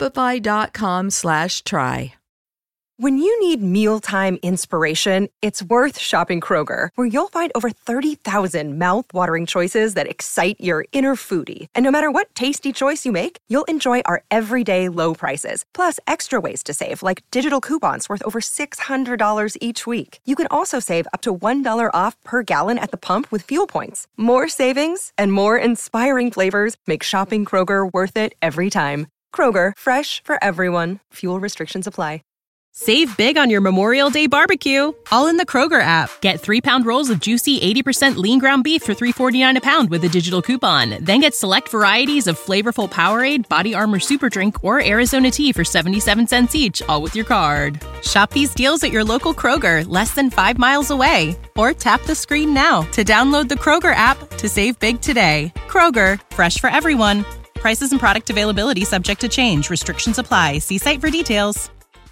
Speaker 5: Shopify.com/try.
Speaker 1: When you need mealtime inspiration, it's worth shopping Kroger, where you'll find over 30,000 mouth-watering choices that excite your inner foodie. And no matter what tasty choice you make, you'll enjoy our everyday low prices, plus extra ways to save, like digital coupons worth over $600 each week. You can also save up to $1 off per gallon at the pump with fuel points. More savings and more inspiring flavors make shopping Kroger worth it every time. Kroger, fresh for everyone. Fuel restrictions apply.
Speaker 2: Save big on your Memorial Day barbecue, all in the Kroger app. Get 3-pound rolls of juicy 80% lean ground beef for $3.49 a pound with a digital coupon. Then get select varieties of flavorful Powerade, Body Armor Super Drink, or Arizona tea for 77 cents each, all with your card. Shop these deals at your local Kroger, less than 5 miles away. Or tap the screen now to download the Kroger app to save big today. Kroger, fresh for everyone. Prices and product availability subject to change. Restrictions apply. See site for details.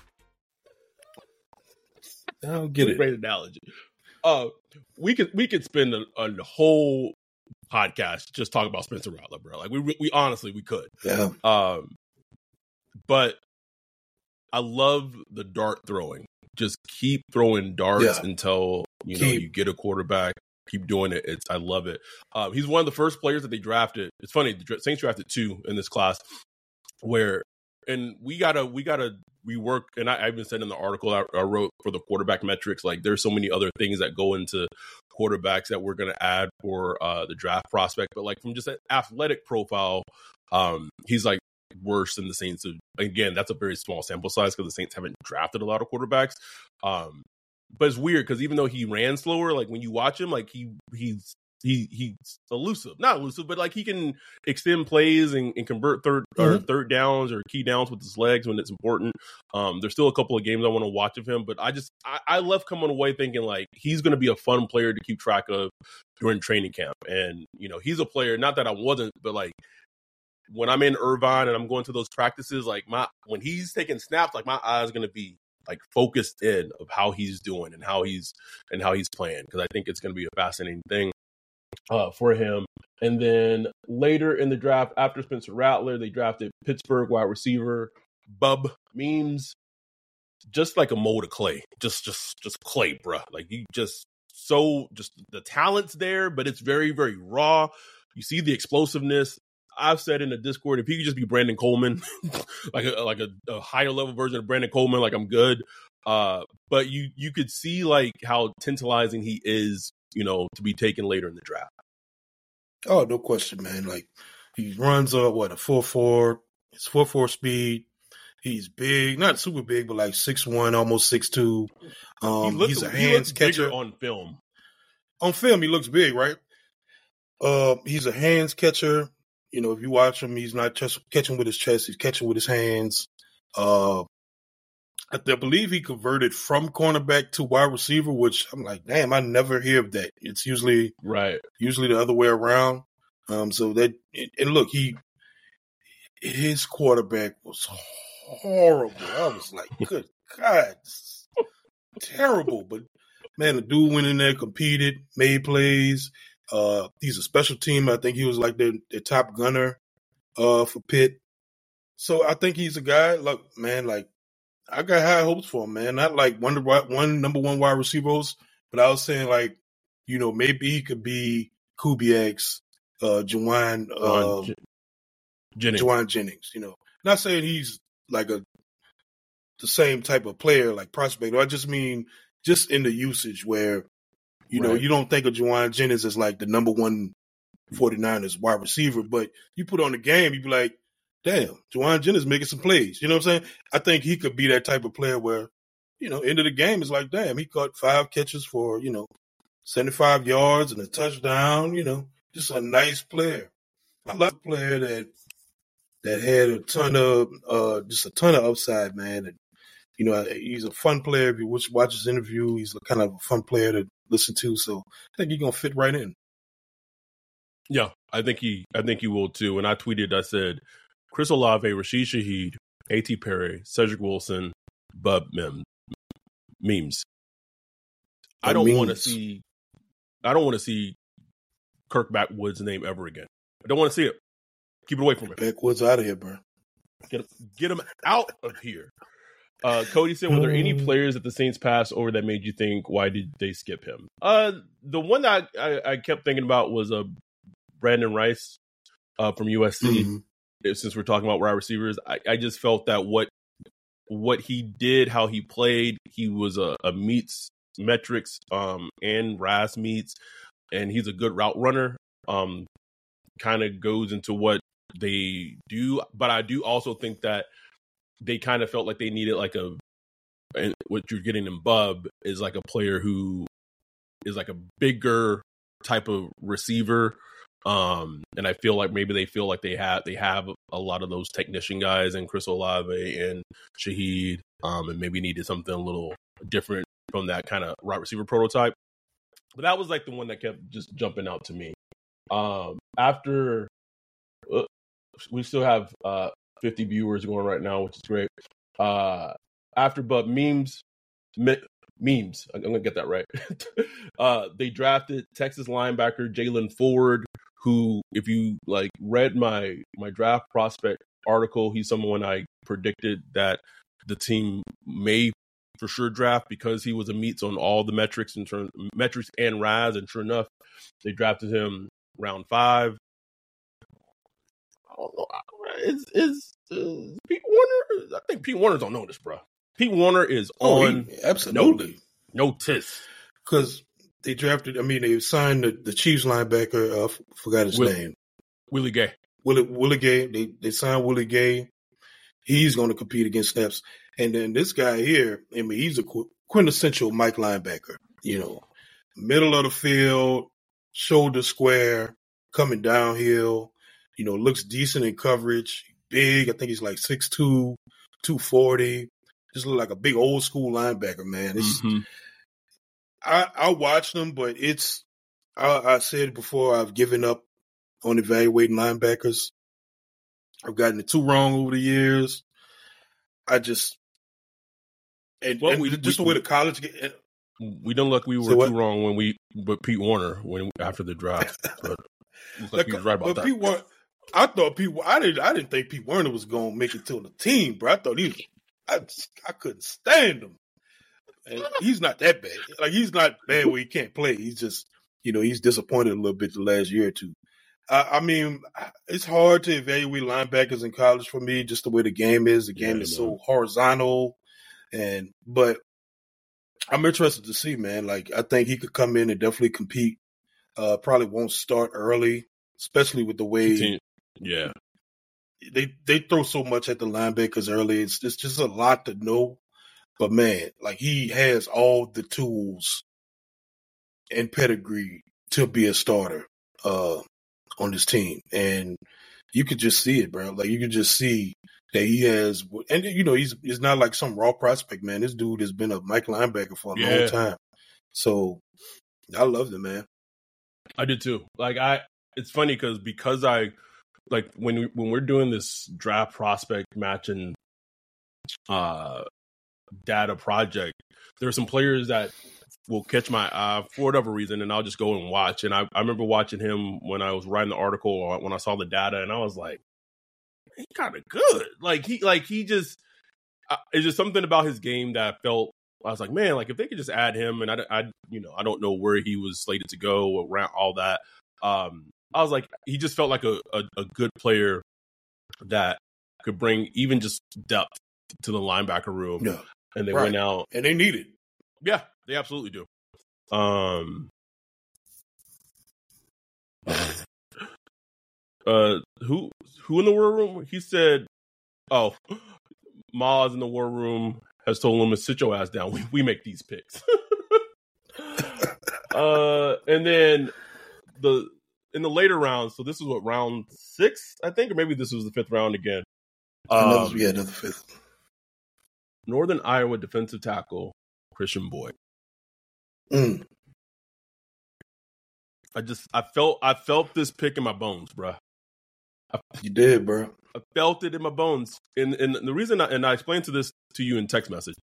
Speaker 4: I don't get it.
Speaker 3: Great analogy. We could spend a whole podcast just talking about Spencer Rattler, bro. Like we honestly we could.
Speaker 4: Yeah.
Speaker 3: But I love the dart throwing. Just keep throwing darts until you get a quarterback. Keep doing it. I love it. He's one of the first players that they drafted. It's funny, the Saints drafted 2 in this class, and we gotta rework. And I even said in the article I wrote for the quarterback metrics, like there's so many other things that go into quarterbacks that we're gonna add for the draft prospect. But like from just an athletic profile, he's like worse than the Saints. Again, that's a very small sample size because the Saints haven't drafted a lot of quarterbacks. But it's weird because even though he ran slower, like when you watch him, like he's elusive, not elusive, but like he can extend plays and convert third downs or key downs with his legs when it's important. There's still a couple of games I want to watch of him, but I left coming away thinking like he's going to be a fun player to keep track of during training camp. And he's a player, not that I wasn't, but like when I'm in Irvine and I'm going to those practices, like when he's taking snaps, like my eyes going to be like focused in of how he's doing and how he's playing, because I think it's going to be a fascinating thing for him. And then later in the draft, after Spencer Rattler, they drafted Pittsburgh wide receiver Bub Means, just like a mold of clay, just clay, bruh. Like just the talent's there, but it's very, very raw. You see the explosiveness. I've said in the Discord, if he could just be Brandon Coleman, like a higher level version of Brandon Coleman, like I'm good. But you could see like how tantalizing he is, to be taken later in the draft.
Speaker 4: Oh, no question, man. Like he runs a 4.4. It's 4.4 speed. He's big, not super big, but like 6'1", almost 6'2". He's a hands catcher
Speaker 3: on film.
Speaker 4: On film, he looks big, right? He's a hands catcher. If you watch him, he's not just catching with his chest; he's catching with his hands. I believe he converted from cornerback to wide receiver, which I'm like, damn, I never hear of that. It's usually the other way around. So that and look, his quarterback was horrible. I was like, good God, terrible. But man, the dude went in there, competed, made plays. He's a special team. I think he was like their top gunner for Pitt. So I think he's a guy. Look, man, like I got high hopes for him, man. Not like one number one wide receivers, but I was saying like, maybe he could be Kubiak's, Juwan Jennings. Not saying he's like the same type of player like prospect. I just mean just in the usage where, you don't think of Juwan Jennings as like the number one 49ers wide receiver, but you put on the game, you'd be like, damn, Juwan Jennings making some plays. You know what I'm saying? I think he could be that type of player where, end of the game is like, damn, he caught 5 catches for, 75 yards and a touchdown, just a nice player. I love a player that had a ton of upside, man. And, he's a fun player. If you watch his interview, he's kind of a fun player to listen to. So I think he's going to fit right in.
Speaker 3: Yeah, I think he will too. And I tweeted, I said, Chris Olave, Rashid Shaheed, A.T. Perry, Cedric Wilson, Bub memes. I don't want to see Kirk Backwoods' name ever again. I don't want to see it. Keep it away from him.
Speaker 4: Backwoods out of here, bro.
Speaker 3: Get him out of here. Cody said, were there any players that the Saints passed over that made you think, why did they skip him? The one that I kept thinking about was Brandon Rice from USC. Mm-hmm. Since we're talking about wide receivers, I just felt that what he did, how he played, he was a meets metrics and RAS meets, and he's a good route runner. Kind of goes into what they do, but I do also think that they kind of felt like they needed and what you're getting in Bub is like a player who is like a bigger type of receiver. And I feel like maybe they feel like they have a lot of those technician guys and Chris Olave and Shaheed, and maybe needed something a little different from that kind of wide receiver prototype. But that was like the one that kept just jumping out to me. After we still have 50 viewers going right now, which is great. After Bub memes, I'm gonna get that right. They drafted Texas linebacker Jalen Ford, who, if you read my draft prospect article, he's someone I predicted that the team may for sure draft because he was a meets on all the metrics metrics and RAS, and sure enough, they drafted him round 5. I don't know. Is Pete Warner? I think Pete Warner's on notice, bro. Pete Warner is on
Speaker 4: absolutely
Speaker 3: notice
Speaker 4: because they drafted. I mean, they signed the Chiefs linebacker. Forgot his name.
Speaker 3: Willie Gay.
Speaker 4: Willie Gay. They signed Willie Gay. He's going to compete against snaps. And then this guy here, I mean, he's a quintessential Mike linebacker. Middle of the field, shoulder square, coming downhill. Looks decent in coverage. Big. I think he's like 6'2", 240. Just look like a big old school linebacker, man. I watched him, but I said before, I've given up on evaluating linebackers. I've gotten it too wrong over the years.
Speaker 3: The
Speaker 4: way the college
Speaker 3: we don't look we were too wrong but Pete Warner after the draft. But he was right about that.
Speaker 4: Pete Warner, I didn't think Pete Warner was gonna make it to the team, bro. I thought I couldn't stand him. And he's not that bad. He's not bad where he can't play. He's just, he's disappointed a little bit the last year or two. I mean, it's hard to evaluate linebackers in college for me, just the way the game is. The game is so horizontal, but I'm interested to see, man. I think he could come in and definitely compete. Probably won't start early, especially with the way they throw so much at the linebackers early. It's just a lot to know. But man, he has all the tools and pedigree to be a starter on this team, and you could just see it, bro. You could just see that he has, and he's not like some raw prospect, man. This dude has been a Mike linebacker for a long time, so I loved it, man.
Speaker 3: I did too. It's funny because I when we're doing this draft prospect matching data project, there are some players that will catch my eye for whatever reason, and I'll just go and watch. And I remember watching him when I was writing the article or when I saw the data, and I was like, he's kind of good. He just it's just something about his game that I was like, man, if they could just add him, and I don't know where he was slated to go around all that, I was like, he just felt like a good player that could bring even just depth to the linebacker room.
Speaker 4: Yeah.
Speaker 3: And they went out.
Speaker 4: And they need it.
Speaker 3: Yeah, they absolutely do. Who in the war room? He said, "Oh, Maz in the war room has told him to sit your ass down. We make these picks." And then in the later rounds. So this is what, round 6, I think, or maybe this was the 5th round again.
Speaker 4: Another 5th.
Speaker 3: Northern Iowa defensive tackle Christian Boyd. I felt this pick in my bones, bro.
Speaker 4: You did, bro.
Speaker 3: I felt it in my bones, and the reason, I explained this to you in text message.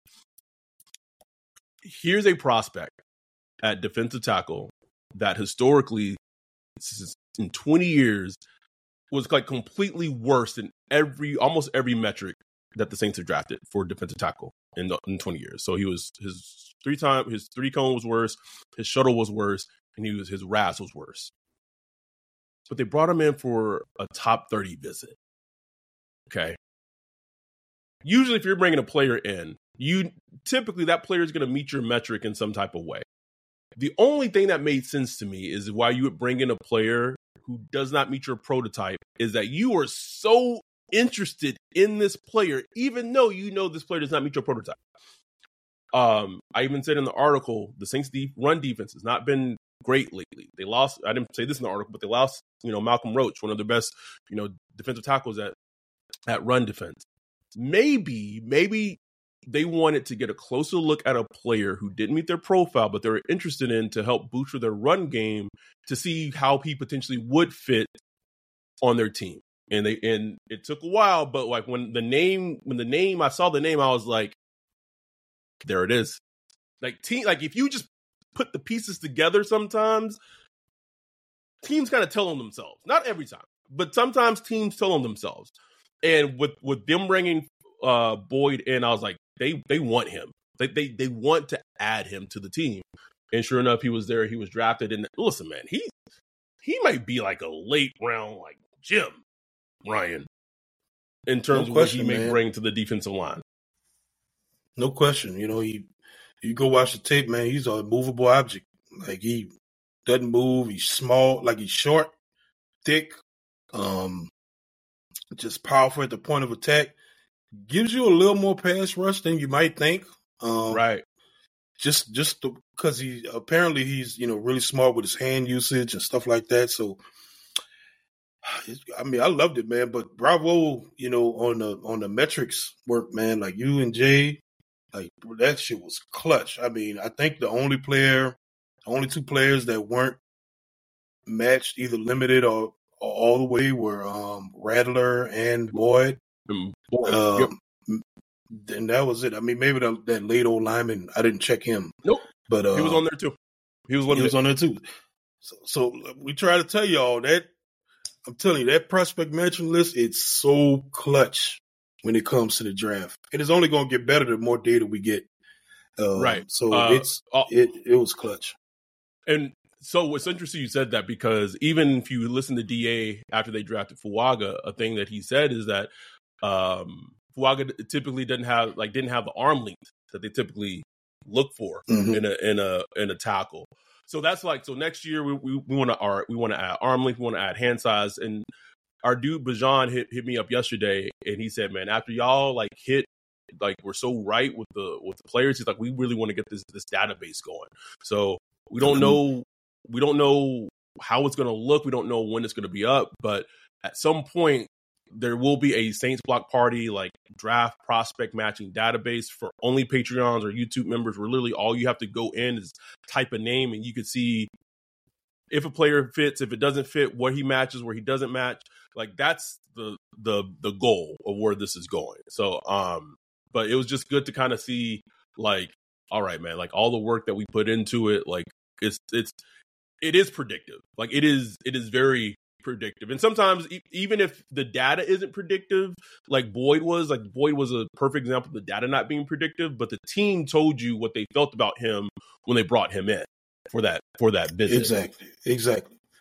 Speaker 3: Here's a prospect at defensive tackle that historically, in 20 years, was like completely worse than almost every metric that the Saints have drafted for defensive tackle in 20 years. So his 3-cone was worse, his shuttle was worse, and his RAS was worse. But they brought him in for a top 30 visit. Okay. Usually, if you're bringing a player in, typically that player is going to meet your metric in some type of way. The only thing that made sense to me is why you would bring in a player who does not meet your prototype is that you are so interested in this player, even though you know this player does not meet your prototype. I even said in the article, the Saints' run defense has not been great lately. They lost, I didn't say this in the article, but they lost, Malcolm Roach, one of the best, defensive tackles at run defense. Maybe they wanted to get a closer look at a player who didn't meet their profile, but they were interested in to help boost their run game to see how he potentially would fit on their team. And it took a while, but like when I saw the name, I was like, there it is. Like if you just put the pieces together, sometimes teams kind of tell on themselves. Not every time, but sometimes teams tell on themselves. And with them bringing Boyd in, I was like, they want him. They want to add him to the team. And sure enough, he was there. He was drafted. And listen, man, he might be like a late round like Jim Ryan in terms of what he may bring to the defensive line.
Speaker 4: No question. You go watch the tape, man. He's a movable object. Like, he doesn't move. He's small. Like, he's short, thick, just powerful at the point of attack. Gives you a little more pass rush than you might think.
Speaker 3: Right.
Speaker 4: Just because he's really smart with his hand usage and stuff like that. So, I mean, I loved it, man. But bravo, on the metrics work, man. Like, you and Jay, like, that shit was clutch. I mean, I think the only 2 players that weren't matched, either limited or all the way, were Rattler and Boyd.
Speaker 3: Yep.
Speaker 4: And that was it. I mean, maybe that late old lineman, I didn't check him.
Speaker 3: Nope.
Speaker 4: But
Speaker 3: he was on there too. He was
Speaker 4: on there too. So we try to tell y'all that, I'm telling you, that prospect mention list, it's so clutch when it comes to the draft. And it's only going to get better the more data we get.
Speaker 3: Right.
Speaker 4: So it was clutch.
Speaker 3: And so it's interesting you said that, because even if you listen to DA after they drafted Fuaga, a thing that he said is that Fuaga typically didn't have the arm length that they typically look for in a tackle. So that's like, so next year we want to add arm length, we want to add hand size. And our dude Bajan hit me up yesterday, and he said, man, after y'all we're so right with the players, he's like, we really want to get this database going. So we don't know how it's going to look. We don't know when it's going to be up, but at some point there will be a Saints Block Party, like, draft prospect matching database for only Patreons or YouTube members, where literally all you have to go in is type a name, and you can see if a player fits, if it doesn't fit, what he matches, where he doesn't match. Like, that's the goal of where this is going. So, but it was just good to kind of see, like, all right, man, like, all the work that we put into it, like, it is predictive. Like, it is very predictive. And sometimes even if the data isn't predictive, like Boyd was a perfect example of the data not being predictive, but the team told you what they felt about him when they brought him in for that visit.
Speaker 4: Exactly.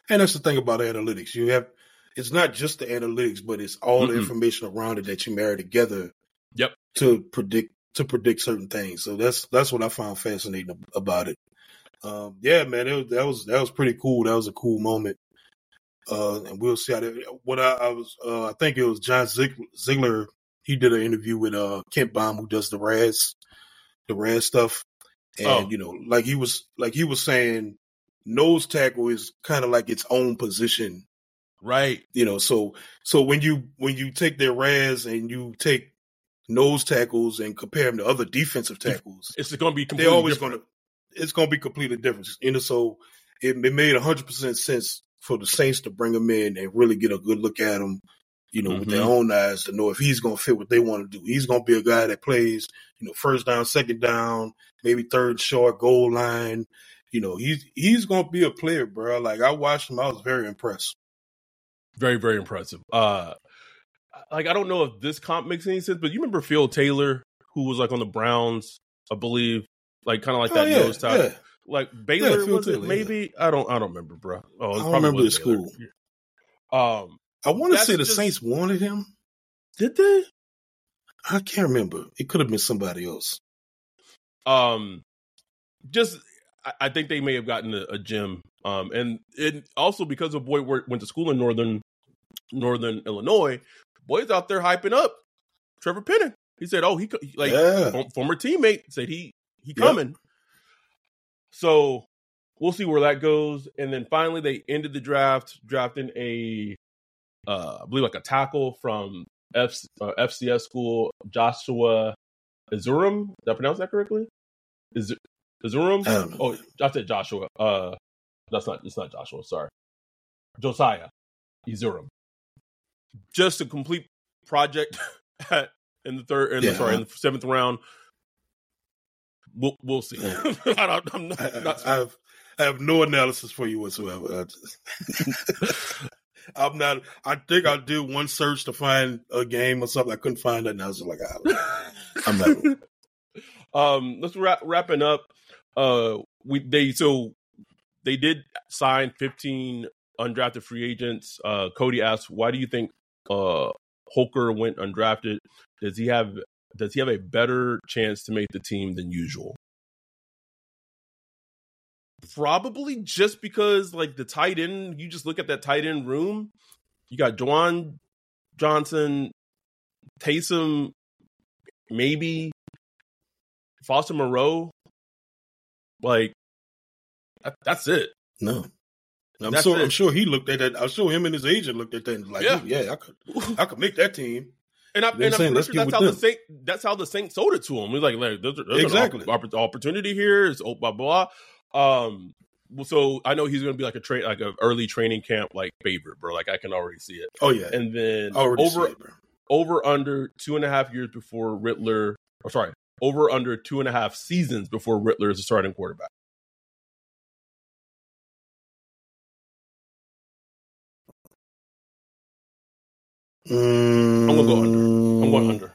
Speaker 4: And that's the thing about analytics. It's not just the analytics, but it's all the information around it that you marry together.
Speaker 3: Yep.
Speaker 4: To predict certain things. So that's what I found fascinating about it. Yeah, man, that was pretty cool. That was a cool moment. And we'll see how I think it was John Ziegler. He did an interview with Kent Baum, who does the Raz stuff. And like he was saying, nose tackle is kind of like its own position.
Speaker 3: Right.
Speaker 4: So when you take their Raz and you take nose tackles and compare them to other defensive tackles,
Speaker 3: it's going to be completely different.
Speaker 4: It's going to be completely different. So it made 100% sense for the Saints to bring him in and really get a good look at him, with their own eyes to know if he's going to fit what they want to do. He's going to be a guy that plays, first down, second down, maybe third short, goal line. He's going to be a player, bro. Like, I watched him. I was very impressed.
Speaker 3: Very, very impressive. I don't know if this comp makes any sense, but you remember Phil Taylor, who was like on the Browns, I believe, like kind of like that nose tackle. Yeah. Like Baylor, was Taylor, it maybe? Yeah. I don't remember, bro. Oh,
Speaker 4: I don't remember the school. I want to say the Saints wanted him.
Speaker 3: Did they?
Speaker 4: I can't remember. It could have been somebody else.
Speaker 3: I think they may have gotten a gem. And it also because of Boyd went to school in Northern Illinois. Boyd's out there hyping up Trevor Penning. He said, former teammate said he coming. So we'll see where that goes. And then finally they ended the draft, drafting I believe like a tackle from FCS school, Joshua Izurum. Did I pronounce that correctly? Izurum? Oh, I said Joshua. It's not Joshua, sorry. Josiah Izurum. Just a complete project in the seventh round. We'll see.
Speaker 4: I have no analysis for you whatsoever. I'm not. I think I did one search to find a game or something. I couldn't find it, and I was like, I'm not.
Speaker 3: Let's wrapping up. They did sign 15 undrafted free agents. Cody asked, "Why do you think Holker went undrafted? Does he have a better chance to make the team than usual?" Probably just because, like, the tight end, you just look at that tight end room. You got Juwan Johnson, Taysom, maybe Foster Moreau. Like, that's it.
Speaker 4: No. I'm sure he looked at that. I'm sure him and his agent looked at that and like, I could make that team. And I'm pretty sure that's how the Saints sold it to him. He's like there's exactly
Speaker 3: an opportunity here. It's blah blah. So I know he's going to be like a early training camp like favorite, bro. Like I can already see it.
Speaker 4: Oh yeah.
Speaker 3: And then over under 2.5 years before Rittler. Or sorry, over under 2.5 seasons before Rittler is a starting quarterback. I'm gonna go under. I'm going under.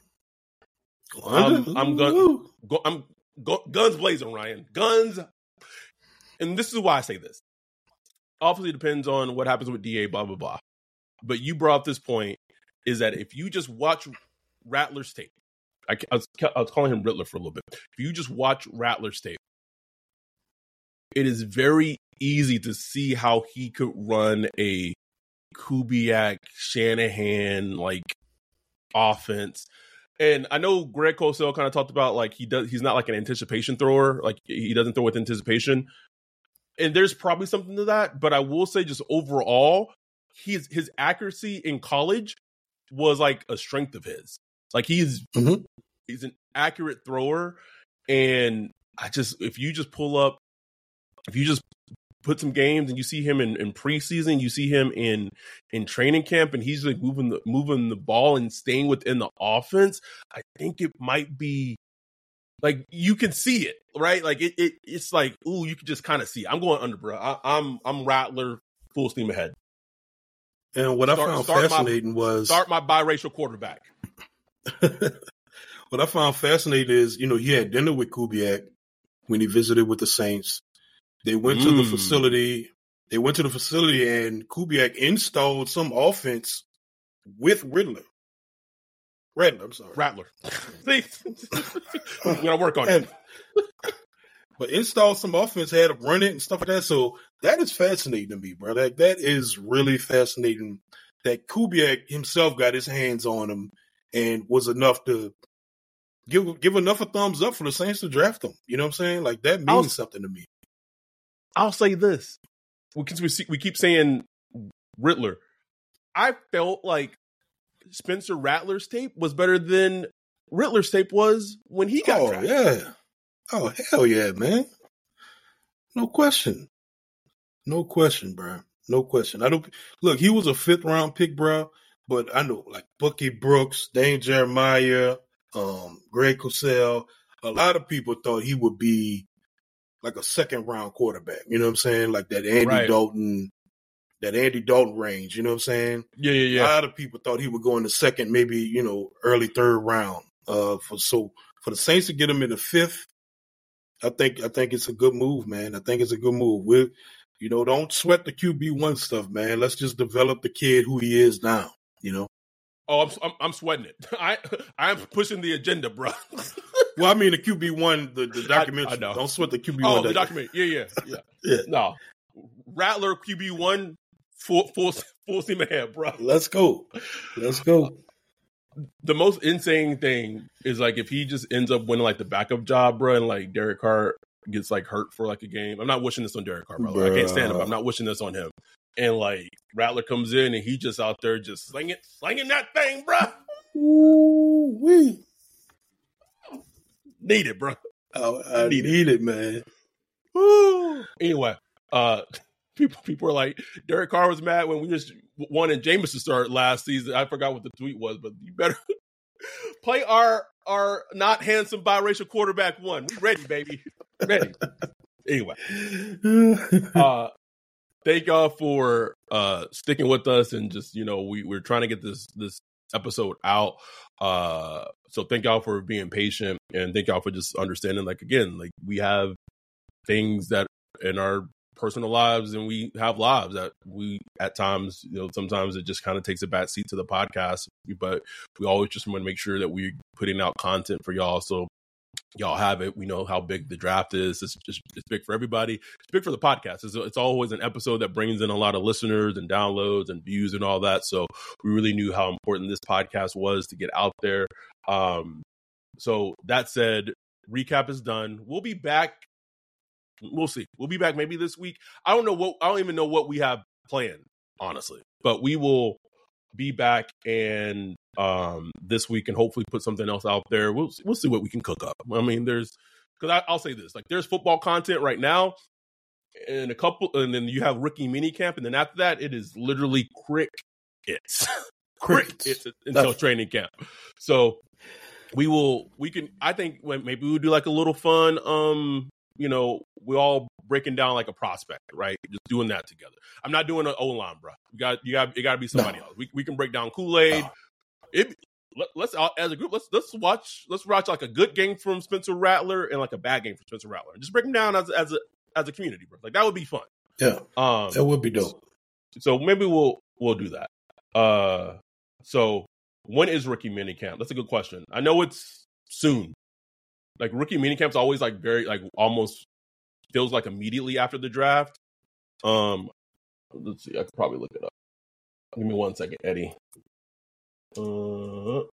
Speaker 3: I'm guns blazing, Ryan. Guns. And this is why I say this. Obviously, it depends on what happens with DA, blah, blah, blah. But you brought up this point, is that if you just watch Rattler's tape, I was calling him Rittler for a little bit. If you just watch Rattler's tape, it is very easy to see how he could run a Kubiak, Shanahan, like, offense. And I know Greg Cosell kind of talked about, like, he's not like an anticipation thrower. Like, he doesn't throw with anticipation. And there's probably something to that. But I will say just overall, his accuracy in college was like a strength of his. Like, he's an accurate thrower. And if you just put some games and you see him in preseason, you see him in training camp, and he's like moving the ball and staying within the offense, I think it might be like you can see it, right? Like it's like, ooh, you can just kind of see it. I'm going under, bro. I'm Rattler full steam ahead.
Speaker 4: And what I found fascinating was
Speaker 3: start my biracial quarterback.
Speaker 4: What I found fascinating is, he had dinner with Kubiak when he visited with the Saints. They went to the facility They went to the facility and Kubiak installed some offense with Rattler.
Speaker 3: See, we're gonna work on it.
Speaker 4: But installed some offense, had to run it and stuff like that. So that is fascinating to me, bro. That is really fascinating. That Kubiak himself got his hands on him and was enough to give enough a thumbs up for the Saints to draft him. You know what I'm saying? Like that means something to me.
Speaker 3: I'll say this because we keep saying Rattler. I felt like Spencer Rattler's tape was better than Rattler's tape was when he got drafted.
Speaker 4: Yeah. Oh, hell yeah, man. No question. No question, bro. No question. Look, he was a 5th round pick, bro, but I know like Bucky Brooks, Dane Jeremiah, Greg Cosell, a lot of people thought he would be like a 2nd round quarterback. You know what I'm saying? Like that Andy Dalton range. You know what I'm saying?
Speaker 3: Yeah.
Speaker 4: A lot of people thought he would go in the 2nd, maybe, early 3rd round. For the Saints to get him in the 5th, I think it's a good move, man. I think it's a good move. Don't sweat the QB1 stuff, man. Let's just develop the kid who he is now.
Speaker 3: Oh, I'm sweating it. I'm pushing the agenda, bro.
Speaker 4: Well, I mean the QB1, the documentary. I know. Don't sweat the QB1.
Speaker 3: Oh, the documentary. Yeah. No, Rattler QB1, full steam ahead, bro.
Speaker 4: Let's go.
Speaker 3: The most insane thing is like if he just ends up winning like the backup job, bro, and like Derek Carr gets like hurt for like a game. I'm not wishing this on Derek Carr, bro. I can't stand him. I'm not wishing this on him. And like Rattler comes in and he just out there just slinging that thing, bro.
Speaker 4: Ooh-wee.
Speaker 3: Need it, bro.
Speaker 4: I need it, man.
Speaker 3: Woo. Anyway, people are like, Derek Carr was mad when we just wanted Jameson start last season. I forgot what the tweet was, but you better play our not handsome biracial quarterback one. We ready, baby. Ready. Anyway. Thank y'all for sticking with us and just, we're trying to get this episode out. So thank y'all for being patient and thank y'all for just understanding, like, again, like we have things that in our personal lives and we have lives that we at times, sometimes it just kind of takes a back seat to the podcast, but we always just want to make sure that we're putting out content for y'all. So y'all have it. We know how big the draft is. It's big for everybody. It's big for the podcast. It's always an episode that brings in a lot of listeners and downloads and views and all that. So we really knew how important this podcast was to get out there. So that said, recap is done. We'll be back. We'll see. We'll be back maybe this week. I don't even know what we have planned, honestly, but we will be back and this week and hopefully put something else out there. We'll see what we can cook up. I mean, I'll say this, like there's football content right now and and then you have rookie mini camp. And then after that, it is literally crickets until training camp. So I think maybe we'll do like a little fun, we all breaking down like a prospect, right? Just doing that together. I'm not doing an O-line, bro. You got to be somebody else. We can break down Kool-Aid. Let's as a group, let's watch like a good game from Spencer Rattler and like a bad game from Spencer Rattler. Just break them down as a community, bro. Like that would be fun.
Speaker 4: Yeah, that would be dope.
Speaker 3: So maybe we'll do that. So when is rookie minicamp? That's a good question. I know it's soon. Like rookie minicamp's always like very like almost feels like immediately after the draft. Let's see. I could probably look it up. Give me 1 second, Eddie. So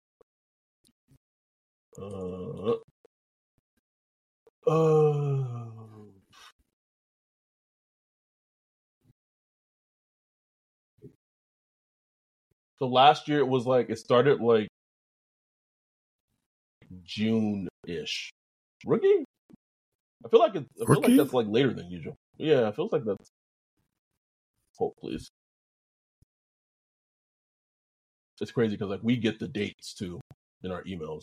Speaker 3: last year it started like June-ish. Rookie? I feel like that's like later than usual. Yeah, it feels like that's. Hold, please. It's crazy because like we get the dates too in our emails.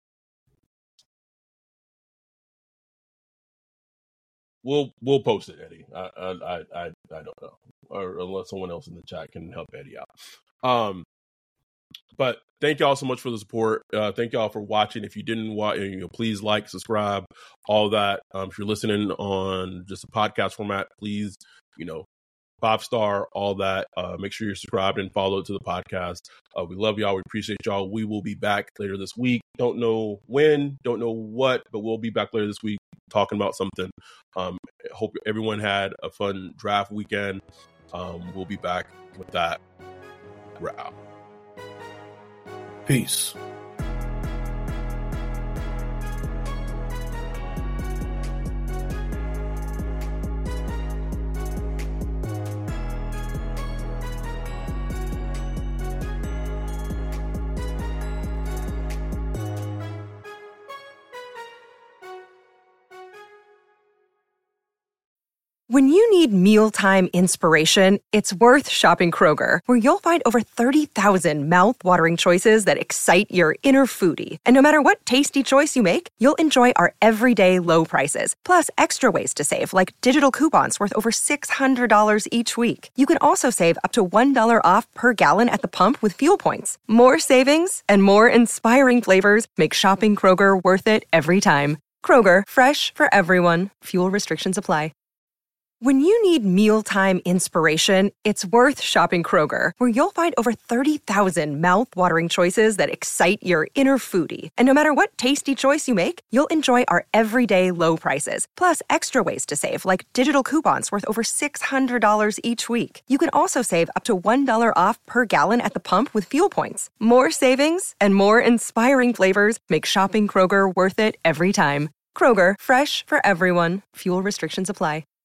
Speaker 3: We'll post it, Eddie. I don't know, or unless someone else in the chat can help Eddie out. But thank y'all so much for the support. Thank y'all for watching. If you didn't watch, please like, subscribe, all that. If you're listening on just a podcast format, please, 5-star, all that. Make sure you're subscribed and followed to the podcast. We love y'all. We appreciate y'all. We will be back later this week. Don't know when, don't know what, but we'll be back later this week talking about something. Hope everyone had a fun draft weekend. We'll be back with that. We're out.
Speaker 4: Peace.
Speaker 1: When you need mealtime inspiration, it's worth shopping Kroger, where you'll find over 30,000 mouth-watering choices that excite your inner foodie. And no matter what tasty choice you make, you'll enjoy our everyday low prices, plus extra ways to save, like digital coupons worth over $600 each week. You can also save up to $1 off per gallon at the pump with fuel points. More savings and more inspiring flavors make shopping Kroger worth it every time. Kroger, fresh for everyone. Fuel restrictions apply. When you need mealtime inspiration, it's worth shopping Kroger, where you'll find over 30,000 mouth-watering choices that excite your inner foodie. And no matter what tasty choice you make, you'll enjoy our everyday low prices, plus extra ways to save, like digital coupons worth over $600 each week. You can also save up to $1 off per gallon at the pump with fuel points. More savings and more inspiring flavors make shopping Kroger worth it every time. Kroger, fresh for everyone. Fuel restrictions apply.